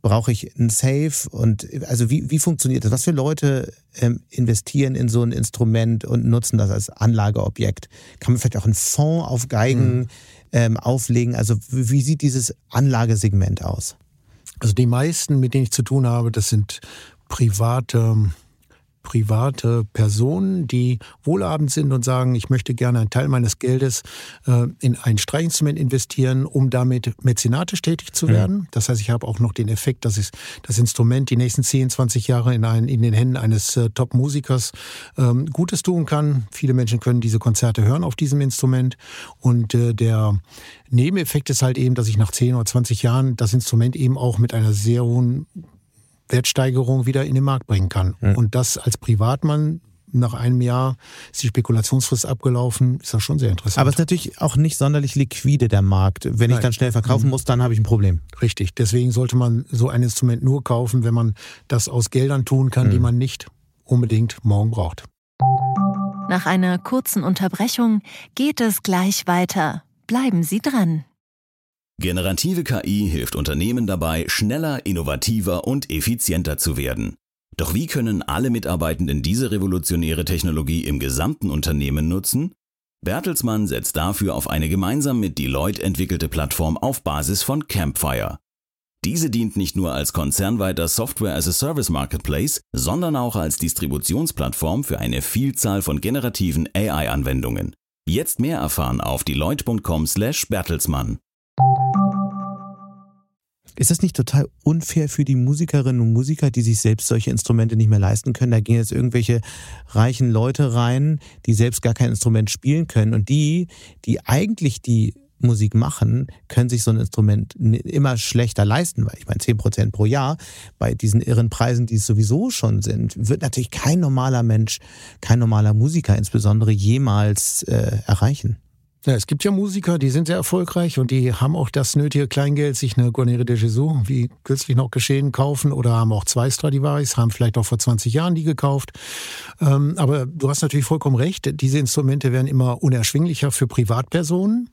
brauche ich ein Safe und also wie funktioniert das? Was für Leute investieren in so ein Instrument und nutzen das als Anlageobjekt? Kann man vielleicht auch einen Fonds auf Geigen auflegen? Also wie sieht dieses Anlagesegment aus? Also die meisten, mit denen ich zu tun habe, das sind private Personen, die wohlhabend sind und sagen, ich möchte gerne einen Teil meines Geldes in ein Streichinstrument investieren, um damit mäzenatisch tätig zu werden. Das heißt, ich habe auch noch den Effekt, dass ich das Instrument die nächsten 10, 20 Jahre in den Händen eines Top-Musikers Gutes tun kann. Viele Menschen können diese Konzerte hören auf diesem Instrument. Und der Nebeneffekt ist halt eben, dass ich nach 10 oder 20 Jahren das Instrument eben auch mit einer sehr hohen Wertsteigerung wieder in den Markt bringen kann. Und das als Privatmann, nach einem Jahr ist die Spekulationsfrist abgelaufen, ist das schon sehr interessant. Aber es ist natürlich auch nicht sonderlich liquide, der Markt. Wenn ich dann schnell verkaufen muss, dann habe ich ein Problem. Richtig, deswegen sollte man so ein Instrument nur kaufen, wenn man das aus Geldern tun kann, die man nicht unbedingt morgen braucht. Nach einer kurzen Unterbrechung geht es gleich weiter. Bleiben Sie dran. Generative KI hilft Unternehmen dabei, schneller, innovativer und effizienter zu werden. Doch wie können alle Mitarbeitenden diese revolutionäre Technologie im gesamten Unternehmen nutzen? Bertelsmann setzt dafür auf eine gemeinsam mit Deloitte entwickelte Plattform auf Basis von Campfire. Diese dient nicht nur als konzernweiter Software-as-a-Service-Marketplace, sondern auch als Distributionsplattform für eine Vielzahl von generativen AI-Anwendungen. Jetzt mehr erfahren auf deloitte.com/Bertelsmann. Ist das nicht total unfair für die Musikerinnen und Musiker, die sich selbst solche Instrumente nicht mehr leisten können? Da gehen jetzt irgendwelche reichen Leute rein, die selbst gar kein Instrument spielen können. Und die eigentlich die Musik machen, können sich so ein Instrument immer schlechter leisten. Weil ich meine, 10% pro Jahr bei diesen irren Preisen, die es sowieso schon sind, wird natürlich kein normaler Mensch, kein normaler Musiker insbesondere jemals erreichen. Ja, es gibt ja Musiker, die sind sehr erfolgreich und die haben auch das nötige Kleingeld, sich eine Guarneri de Jesus, wie kürzlich noch geschehen, kaufen oder haben auch 2 Stradivarius, haben vielleicht auch vor 20 Jahren die gekauft. Aber du hast natürlich vollkommen recht, diese Instrumente werden immer unerschwinglicher für Privatpersonen.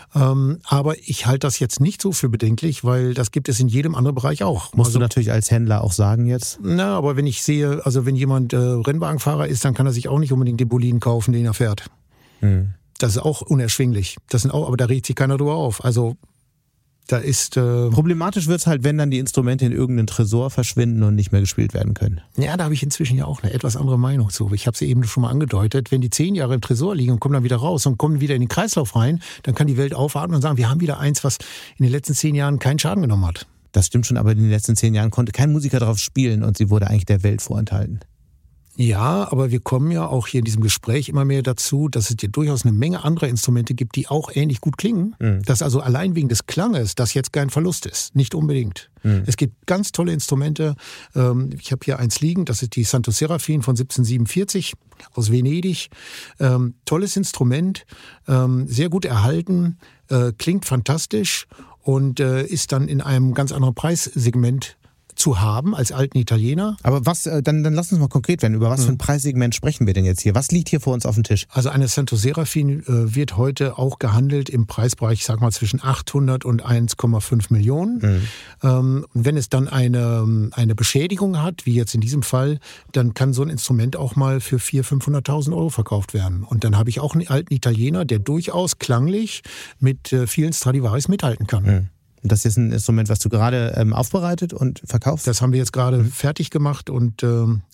Aber ich halte das jetzt nicht so für bedenklich, weil das gibt es in jedem anderen Bereich auch. Musst du natürlich als Händler auch sagen jetzt? Na, aber wenn ich sehe, also wenn jemand Rennwagenfahrer ist, dann kann er sich auch nicht unbedingt den Boliden kaufen, den er fährt. Das ist auch unerschwinglich. Aber da regt sich keiner drüber auf. Also da ist... Problematisch wird's halt, wenn dann die Instrumente in irgendeinen Tresor verschwinden und nicht mehr gespielt werden können. Ja, da habe ich inzwischen ja auch eine etwas andere Meinung zu. Ich habe sie eben schon mal angedeutet. Wenn die 10 Jahre im Tresor liegen und kommen dann wieder raus und kommen wieder in den Kreislauf rein, dann kann die Welt aufatmen und sagen, wir haben wieder eins, was in den letzten 10 Jahren keinen Schaden genommen hat. Das stimmt schon, aber in den letzten 10 Jahren konnte kein Musiker drauf spielen und sie wurde eigentlich der Welt vorenthalten. Ja, aber wir kommen ja auch hier in diesem Gespräch immer mehr dazu, dass es dir durchaus eine Menge anderer Instrumente gibt, die auch ähnlich gut klingen. Dass also allein wegen des Klanges das jetzt kein Verlust ist. Nicht unbedingt. Es gibt ganz tolle Instrumente. Ich habe hier eins liegen, das ist die Santo Serafin von 1747 aus Venedig. Tolles Instrument, sehr gut erhalten, klingt fantastisch und ist dann in einem ganz anderen Preissegment zu haben als alten Italiener. Aber was, dann lass uns mal konkret werden. Über was für ein Preissegment sprechen wir denn jetzt hier? Was liegt hier vor uns auf dem Tisch? Also eine Santo Serafin wird heute auch gehandelt im Preisbereich, ich sag mal, zwischen 800 und 1,5 Millionen. Wenn es dann eine Beschädigung hat, wie jetzt in diesem Fall, dann kann so ein Instrument auch mal für 400.000, 500.000 Euro verkauft werden. Und dann habe ich auch einen alten Italiener, der durchaus klanglich mit vielen Stradivarius mithalten kann. Das ist ein Instrument, was du gerade aufbereitet und verkaufst? Das haben wir jetzt gerade fertig gemacht und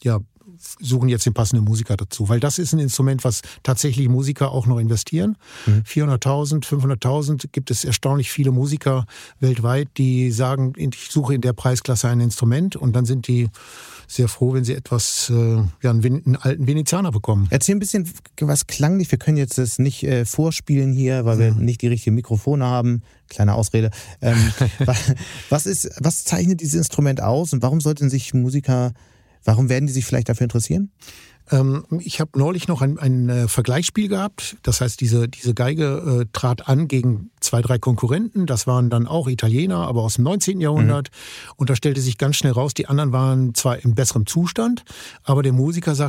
suchen jetzt den passenden Musiker dazu. Weil das ist ein Instrument, was tatsächlich Musiker auch noch investieren. 400.000, 500.000 gibt es erstaunlich viele Musiker weltweit, die sagen, ich suche in der Preisklasse ein Instrument und dann sind die sehr froh, wenn sie etwas, einen alten Venezianer bekommen. Erzähl ein bisschen was klanglich. Wir können jetzt das nicht vorspielen hier, weil wir nicht die richtigen Mikrofone haben. Kleine Ausrede. Was zeichnet dieses Instrument aus und warum werden die sich vielleicht dafür interessieren? Ich habe neulich noch ein Vergleichsspiel gehabt. Das heißt, diese Geige trat an gegen 2, 3 Konkurrenten. Das waren dann auch Italiener, aber aus dem 19. Jahrhundert. Und da stellte sich ganz schnell raus, die anderen waren zwar in besserem Zustand, aber der Musiker sagte,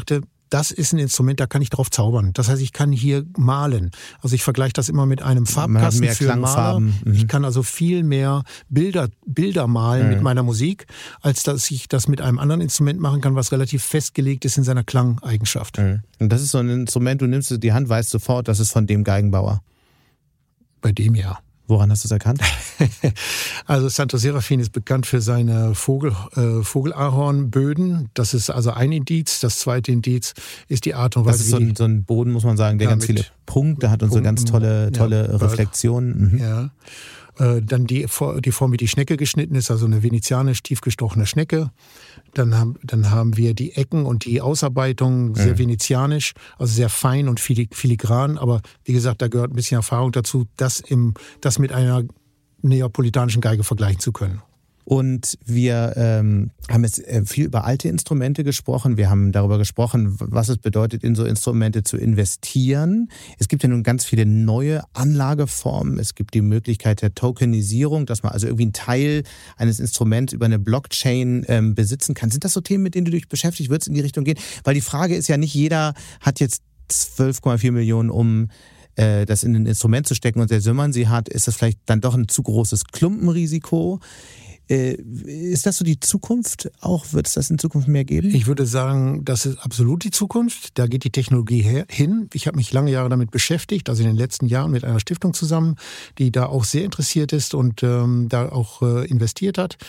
das ist ein Instrument, da kann ich drauf zaubern. Das heißt, ich kann hier malen. Also ich vergleiche das immer mit einem Farbkasten für einen Maler. Ich kann also viel mehr Bilder malen mit meiner Musik, als dass ich das mit einem anderen Instrument machen kann, was relativ festgelegt ist in seiner Klangeigenschaft. Und das ist so ein Instrument, du nimmst die Hand, weißt sofort, das ist von dem Geigenbauer. Bei dem ja. Woran hast du es erkannt? Also Santo Serafin ist bekannt für seine Vogelahornböden. Das ist also ein Indiz. Das zweite Indiz ist die Art und Weise. Das ist so ein Boden, muss man sagen, der ganz viele Punkte hat und so ganz tolle Reflexionen. Ja. Dann die Form, wie die Schnecke geschnitten ist, also eine venezianisch tiefgestochene Schnecke. Dann haben wir die Ecken und die Ausarbeitung sehr venezianisch, also sehr fein und filigran. Aber wie gesagt, da gehört ein bisschen Erfahrung dazu, das mit einer neapolitanischen Geige vergleichen zu können. Und wir haben jetzt viel über alte Instrumente gesprochen. Wir haben darüber gesprochen, was es bedeutet, in so Instrumente zu investieren. Es gibt ja nun ganz viele neue Anlageformen. Es gibt die Möglichkeit der Tokenisierung, dass man also irgendwie einen Teil eines Instruments über eine Blockchain besitzen kann. Sind das so Themen, mit denen du dich beschäftigt? Wird es in die Richtung gehen? Weil die Frage ist ja, nicht jeder hat jetzt 12,4 Millionen, um das in ein Instrument zu stecken. Und selbst wenn man sie hat, ist das vielleicht dann doch ein zu großes Klumpenrisiko. Ist das so die Zukunft auch? Wird es das in Zukunft mehr geben? Ich würde sagen, das ist absolut die Zukunft. Da geht die Technologie hin. Ich habe mich lange Jahre damit beschäftigt, also in den letzten Jahren mit einer Stiftung zusammen, die da auch sehr interessiert ist und da auch investiert hat.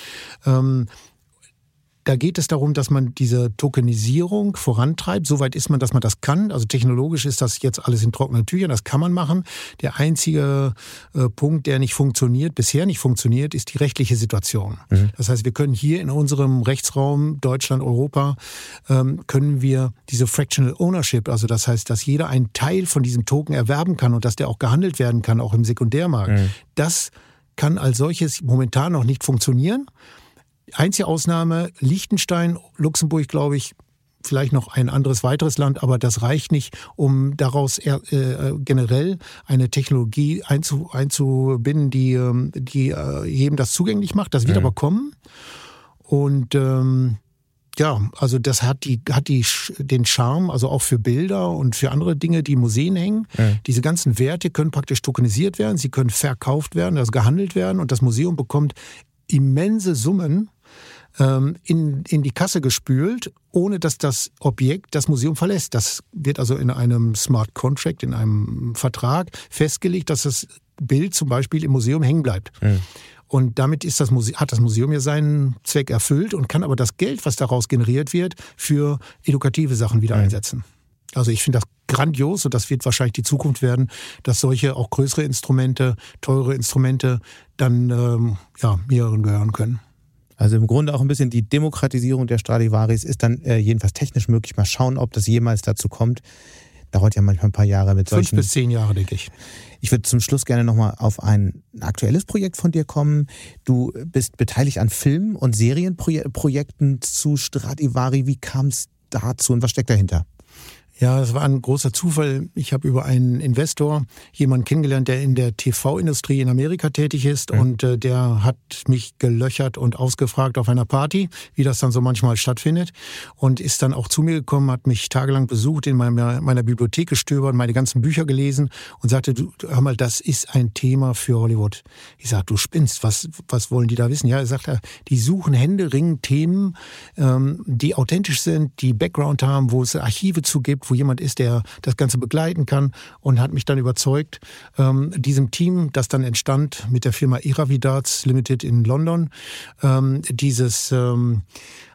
Da geht es darum, dass man diese Tokenisierung vorantreibt. Soweit ist man, dass man das kann. Also technologisch ist das jetzt alles in trockenen Tüchern. Das kann man machen. Der einzige Punkt, der bisher nicht funktioniert, ist die rechtliche Situation. Das heißt, wir können hier in unserem Rechtsraum Deutschland, Europa, können wir diese Fractional Ownership, also das heißt, dass jeder einen Teil von diesem Token erwerben kann und dass der auch gehandelt werden kann, auch im Sekundärmarkt. Das kann als solches momentan noch nicht funktionieren. Einzige Ausnahme, Liechtenstein, Luxemburg, glaube ich, vielleicht noch ein anderes weiteres Land, aber das reicht nicht, um daraus generell eine Technologie einzubinden, die jedem das zugänglich macht. Das wird aber kommen. Und also das hat den Charme, also auch für Bilder und für andere Dinge, die in Museen hängen. Diese ganzen Werte können praktisch tokenisiert werden, sie können verkauft werden, also gehandelt werden und das Museum bekommt immense Summen in die Kasse gespült, ohne dass das Objekt das Museum verlässt. Das wird also in einem Smart Contract, in einem Vertrag festgelegt, dass das Bild zum Beispiel im Museum hängen bleibt. Und damit hat das Museum ja seinen Zweck erfüllt und kann aber das Geld, was daraus generiert wird, für edukative Sachen wieder einsetzen. Also ich finde das grandios und das wird wahrscheinlich die Zukunft werden, dass solche auch größere Instrumente, teure Instrumente dann mehreren gehören können. Also im Grunde auch ein bisschen die Demokratisierung der Stradivarius ist dann jedenfalls technisch möglich. Mal schauen, ob das jemals dazu kommt. Dauert ja manchmal ein paar Jahre mit solchen... 5 bis 10 Jahre, denke ich. Ich würde zum Schluss gerne nochmal auf ein aktuelles Projekt von dir kommen. Du bist beteiligt an Film- und Serienprojekten zu Stradivari. Wie kam es dazu und was steckt dahinter? Ja, es war ein großer Zufall. Ich habe über einen Investor jemanden kennengelernt, der in der TV-Industrie in Amerika tätig ist und der hat mich gelöchert und ausgefragt auf einer Party, wie das dann so manchmal stattfindet und ist dann auch zu mir gekommen, hat mich tagelang besucht, in meiner Bibliothek gestöbert, meine ganzen Bücher gelesen und sagte, du, hör mal, das ist ein Thema für Hollywood. Ich sag, du spinnst, was wollen die da wissen? Ja, er sagt, die suchen händeringend Themen, die authentisch sind, die Background haben, wo es Archive zu gibt, wo jemand ist, der das Ganze begleiten kann und hat mich dann überzeugt, diesem Team, das dann entstand mit der Firma Iravidaz Limited in London, diesem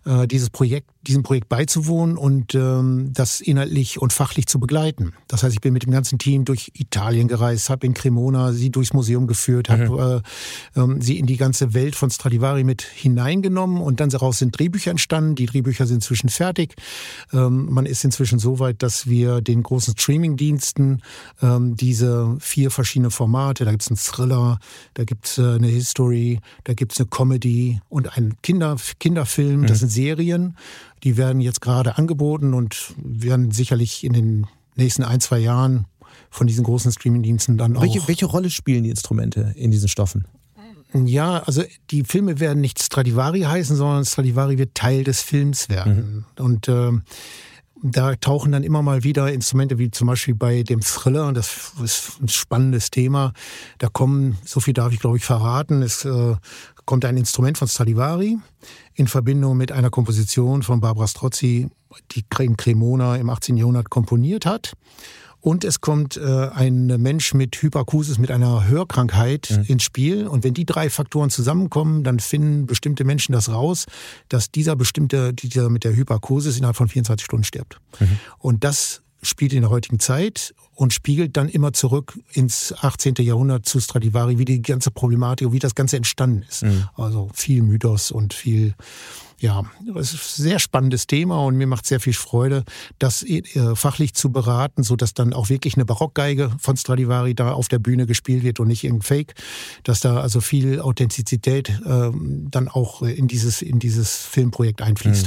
Projekt beizuwohnen und das inhaltlich und fachlich zu begleiten. Das heißt, ich bin mit dem ganzen Team durch Italien gereist, habe in Cremona sie durchs Museum geführt, habe sie in die ganze Welt von Stradivari mit hineingenommen und dann daraus sind Drehbücher entstanden. Die Drehbücher sind inzwischen fertig. Man ist inzwischen so weit, dass wir den großen Streaming-Diensten diese 4 verschiedene Formate, da gibt es einen Thriller, da gibt es eine History, da gibt es eine Comedy und einen Kinderfilm, das sind Serien, die werden jetzt gerade angeboten und werden sicherlich in den nächsten 1-2 Jahren von diesen großen Streamingdiensten dann auch... Welche Rolle spielen die Instrumente in diesen Stoffen? Ja, also die Filme werden nicht Stradivari heißen, sondern Stradivari wird Teil des Films werden. Und Da tauchen dann immer mal wieder Instrumente, wie zum Beispiel bei dem Thriller, das ist ein spannendes Thema. Da kommen, so viel darf ich glaube ich verraten, es kommt ein Instrument von Stradivari in Verbindung mit einer Komposition von Barbara Strozzi, die in Cremona im 18. Jahrhundert komponiert hat. Und es kommt ein Mensch mit Hyperakusis, mit einer Hörkrankheit ins Spiel. Und wenn die 3 Faktoren zusammenkommen, dann finden bestimmte Menschen das raus, dass dieser mit der Hyperakusis innerhalb von 24 Stunden stirbt. Und das spielt in der heutigen Zeit und spiegelt dann immer zurück ins 18. Jahrhundert zu Stradivari, wie die ganze Problematik, wie das Ganze entstanden ist. Also viel Mythos und viel, ja, es ist ein sehr spannendes Thema und mir macht sehr viel Freude, das fachlich zu beraten, so dass dann auch wirklich eine Barockgeige von Stradivari da auf der Bühne gespielt wird und nicht irgendein Fake, dass da also viel Authentizität dann auch in dieses Filmprojekt einfließt.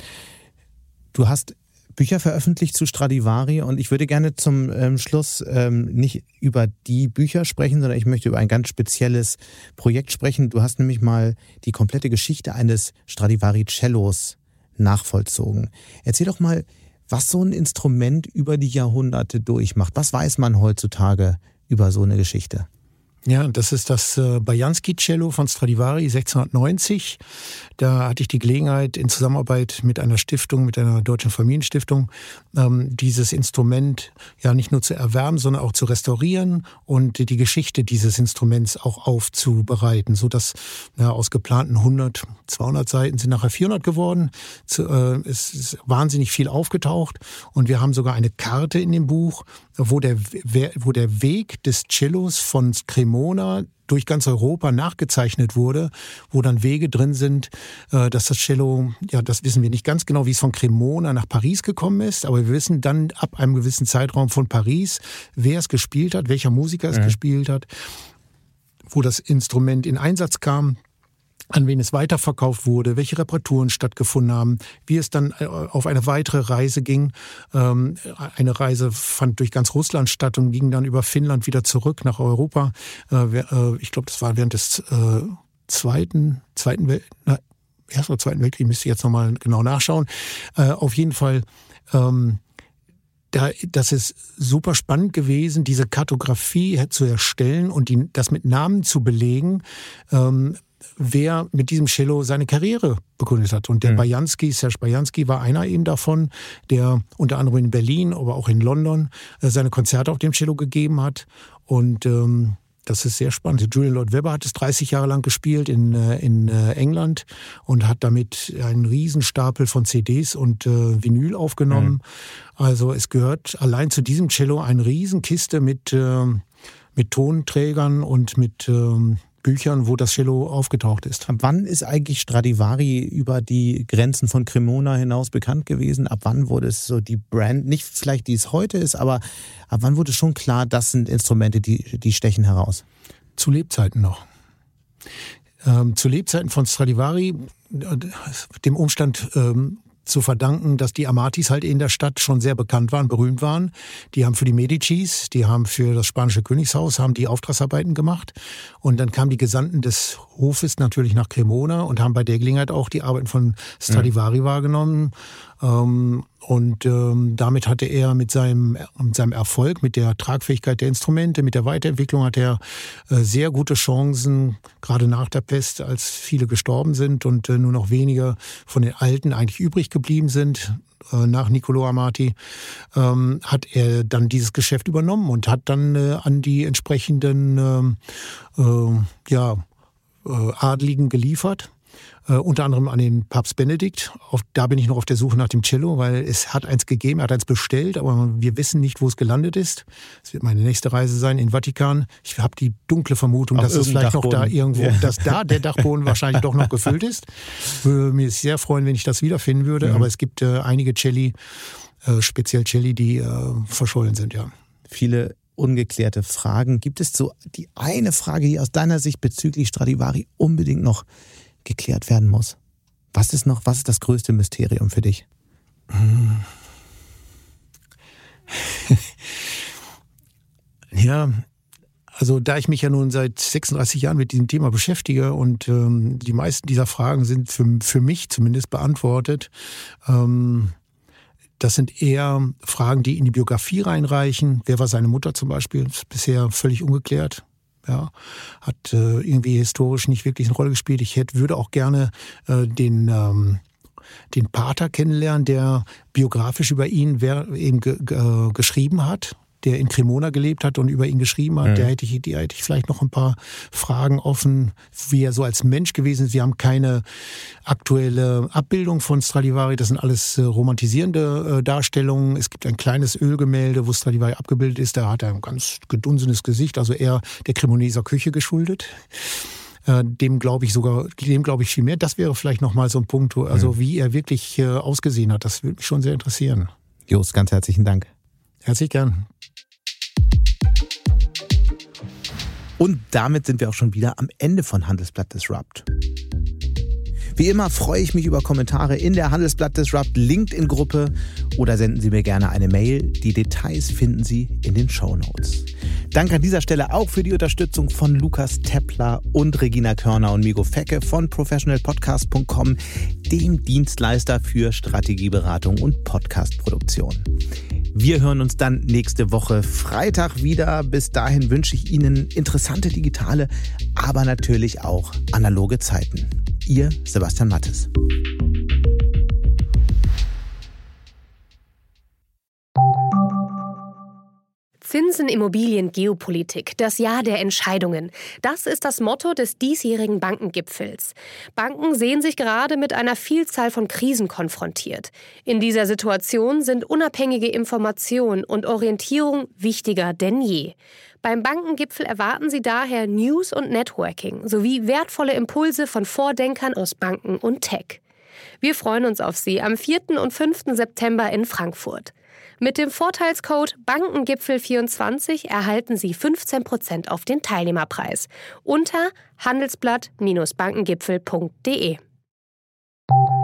Du hast Bücher veröffentlicht zu Stradivari und ich würde gerne zum Schluss nicht über die Bücher sprechen, sondern ich möchte über ein ganz spezielles Projekt sprechen. Du hast nämlich mal die komplette Geschichte eines Stradivari-Cellos nachvollzogen. Erzähl doch mal, was so ein Instrument über die Jahrhunderte durchmacht. Was weiß man heutzutage über so eine Geschichte? Ja, das ist das Bajanski-Cello von Stradivari 1690. Da hatte ich die Gelegenheit, in Zusammenarbeit mit einer Stiftung, mit einer deutschen Familienstiftung, dieses Instrument ja nicht nur zu erwerben, sondern auch zu restaurieren und die Geschichte dieses Instruments auch aufzubereiten, so dass aus geplanten 100, 200 Seiten sind nachher 400 geworden. Es ist wahnsinnig viel aufgetaucht und wir haben sogar eine Karte in dem Buch, wo der Weg des Cellos von Cremona durch ganz Europa nachgezeichnet wurde, wo dann Wege drin sind, dass das Cello, ja, das wissen wir nicht ganz genau, wie es von Cremona nach Paris gekommen ist, aber wir wissen dann ab einem gewissen Zeitraum von Paris, wer es gespielt hat, welcher Musiker es gespielt hat, wo das Instrument in Einsatz kam, an wen es weiterverkauft wurde, welche Reparaturen stattgefunden haben, wie es dann auf eine weitere Reise ging. Eine Reise fand durch ganz Russland statt und ging dann über Finnland wieder zurück nach Europa. Ich glaube, das war während des Zweiten Weltkriegs, müsste ich jetzt nochmal genau nachschauen. Auf jeden Fall, das ist super spannend gewesen, diese Kartografie zu erstellen und das mit Namen zu belegen, wer mit diesem Cello seine Karriere begründet hat. Und der Serge Bajanski war einer eben davon, der unter anderem in Berlin, aber auch in London seine Konzerte auf dem Cello gegeben hat. Und das ist sehr spannend. Julian Lloyd Webber hat es 30 Jahre lang gespielt in England und hat damit einen Riesenstapel von CDs und Vinyl aufgenommen. Also es gehört allein zu diesem Cello eine Riesenkiste mit Tonträgern und mit Büchern, wo das Cello aufgetaucht ist. Ab wann ist eigentlich Stradivari über die Grenzen von Cremona hinaus bekannt gewesen? Ab wann wurde es so die Brand, nicht vielleicht die es heute ist, aber ab wann wurde schon klar, das sind Instrumente, die stechen heraus? Zu Lebzeiten noch. Zu Lebzeiten von Stradivari, dem Umstand zu verdanken, dass die Amatis halt in der Stadt schon sehr bekannt waren, berühmt waren. Die haben für die Medicis, die haben für das spanische Königshaus, haben die Auftragsarbeiten gemacht. Und dann kamen die Gesandten des Hofes natürlich nach Cremona und haben bei der Gelegenheit auch die Arbeiten von Stradivari wahrgenommen. Und damit hatte er mit seinem Erfolg, mit der Tragfähigkeit der Instrumente, mit der Weiterentwicklung hat er sehr gute Chancen, gerade nach der Pest, als viele gestorben sind und nur noch wenige von den Alten eigentlich übrig geblieben sind, nach Niccolò Amati, hat er dann dieses Geschäft übernommen und hat dann an die entsprechenden Adligen geliefert. Unter anderem an den Papst Benedikt. Da bin ich noch auf der Suche nach dem Cello, weil es hat eins gegeben, er hat eins bestellt, aber wir wissen nicht, wo es gelandet ist. Es wird meine nächste Reise sein in Vatikan. Ich habe die dunkle Vermutung, dass es vielleicht noch da irgendwo, dass da der Dachboden wahrscheinlich doch noch gefüllt ist. Würde mich sehr freuen, wenn ich das wiederfinden würde, aber es gibt einige Celli, speziell Celli, die verschollen sind, ja. Viele ungeklärte Fragen. Gibt es so die eine Frage, die aus deiner Sicht bezüglich Stradivari unbedingt noch geklärt werden muss? Was ist das größte Mysterium für dich? Ja, also da ich mich ja nun seit 36 Jahren mit diesem Thema beschäftige und die meisten dieser Fragen sind für mich zumindest beantwortet, Das sind eher Fragen, die in die Biografie reinreichen. Wer war seine Mutter zum Beispiel? Ist bisher völlig ungeklärt. Ja, hat irgendwie historisch nicht wirklich eine Rolle gespielt. Ich würde auch gerne den Pater kennenlernen, der biografisch über ihn eben geschrieben hat, der in Cremona gelebt hat und über ihn geschrieben hat. Da hätte ich vielleicht noch ein paar Fragen offen, wie er so als Mensch gewesen ist. Wir haben keine aktuelle Abbildung von Stradivari. Das sind alles romantisierende Darstellungen. Es gibt ein kleines Ölgemälde, wo Stradivari abgebildet ist. Da hat er ein ganz gedunsenes Gesicht, also eher der Cremoneser Küche geschuldet. Dem glaube ich viel mehr. Das wäre vielleicht nochmal so ein Punkt, also wie er wirklich ausgesehen hat. Das würde mich schon sehr interessieren. Jost, ganz herzlichen Dank. Herzlich gern. Und damit sind wir auch schon wieder am Ende von Handelsblatt Disrupt. Wie immer freue ich mich über Kommentare in der Handelsblatt Disrupt LinkedIn-Gruppe oder senden Sie mir gerne eine Mail. Die Details finden Sie in den Shownotes. Danke an dieser Stelle auch für die Unterstützung von Lukas Teppler und Regina Körner und Migo Fecke von professionalpodcast.com, dem Dienstleister für Strategieberatung und Podcastproduktion. Wir hören uns dann nächste Woche Freitag wieder. Bis dahin wünsche ich Ihnen interessante digitale, aber natürlich auch analoge Zeiten. Ihr Sebastian Mattes. Zinsen, Immobilien, Geopolitik, das Jahr der Entscheidungen. Das ist das Motto des diesjährigen Bankengipfels. Banken sehen sich gerade mit einer Vielzahl von Krisen konfrontiert. In dieser Situation sind unabhängige Information und Orientierung wichtiger denn je. Beim Bankengipfel erwarten Sie daher News und Networking sowie wertvolle Impulse von Vordenkern aus Banken und Tech. Wir freuen uns auf Sie am 4. und 5. September in Frankfurt. Mit dem Vorteilscode Bankengipfel24 erhalten Sie 15% auf den Teilnehmerpreis unter handelsblatt-bankengipfel.de.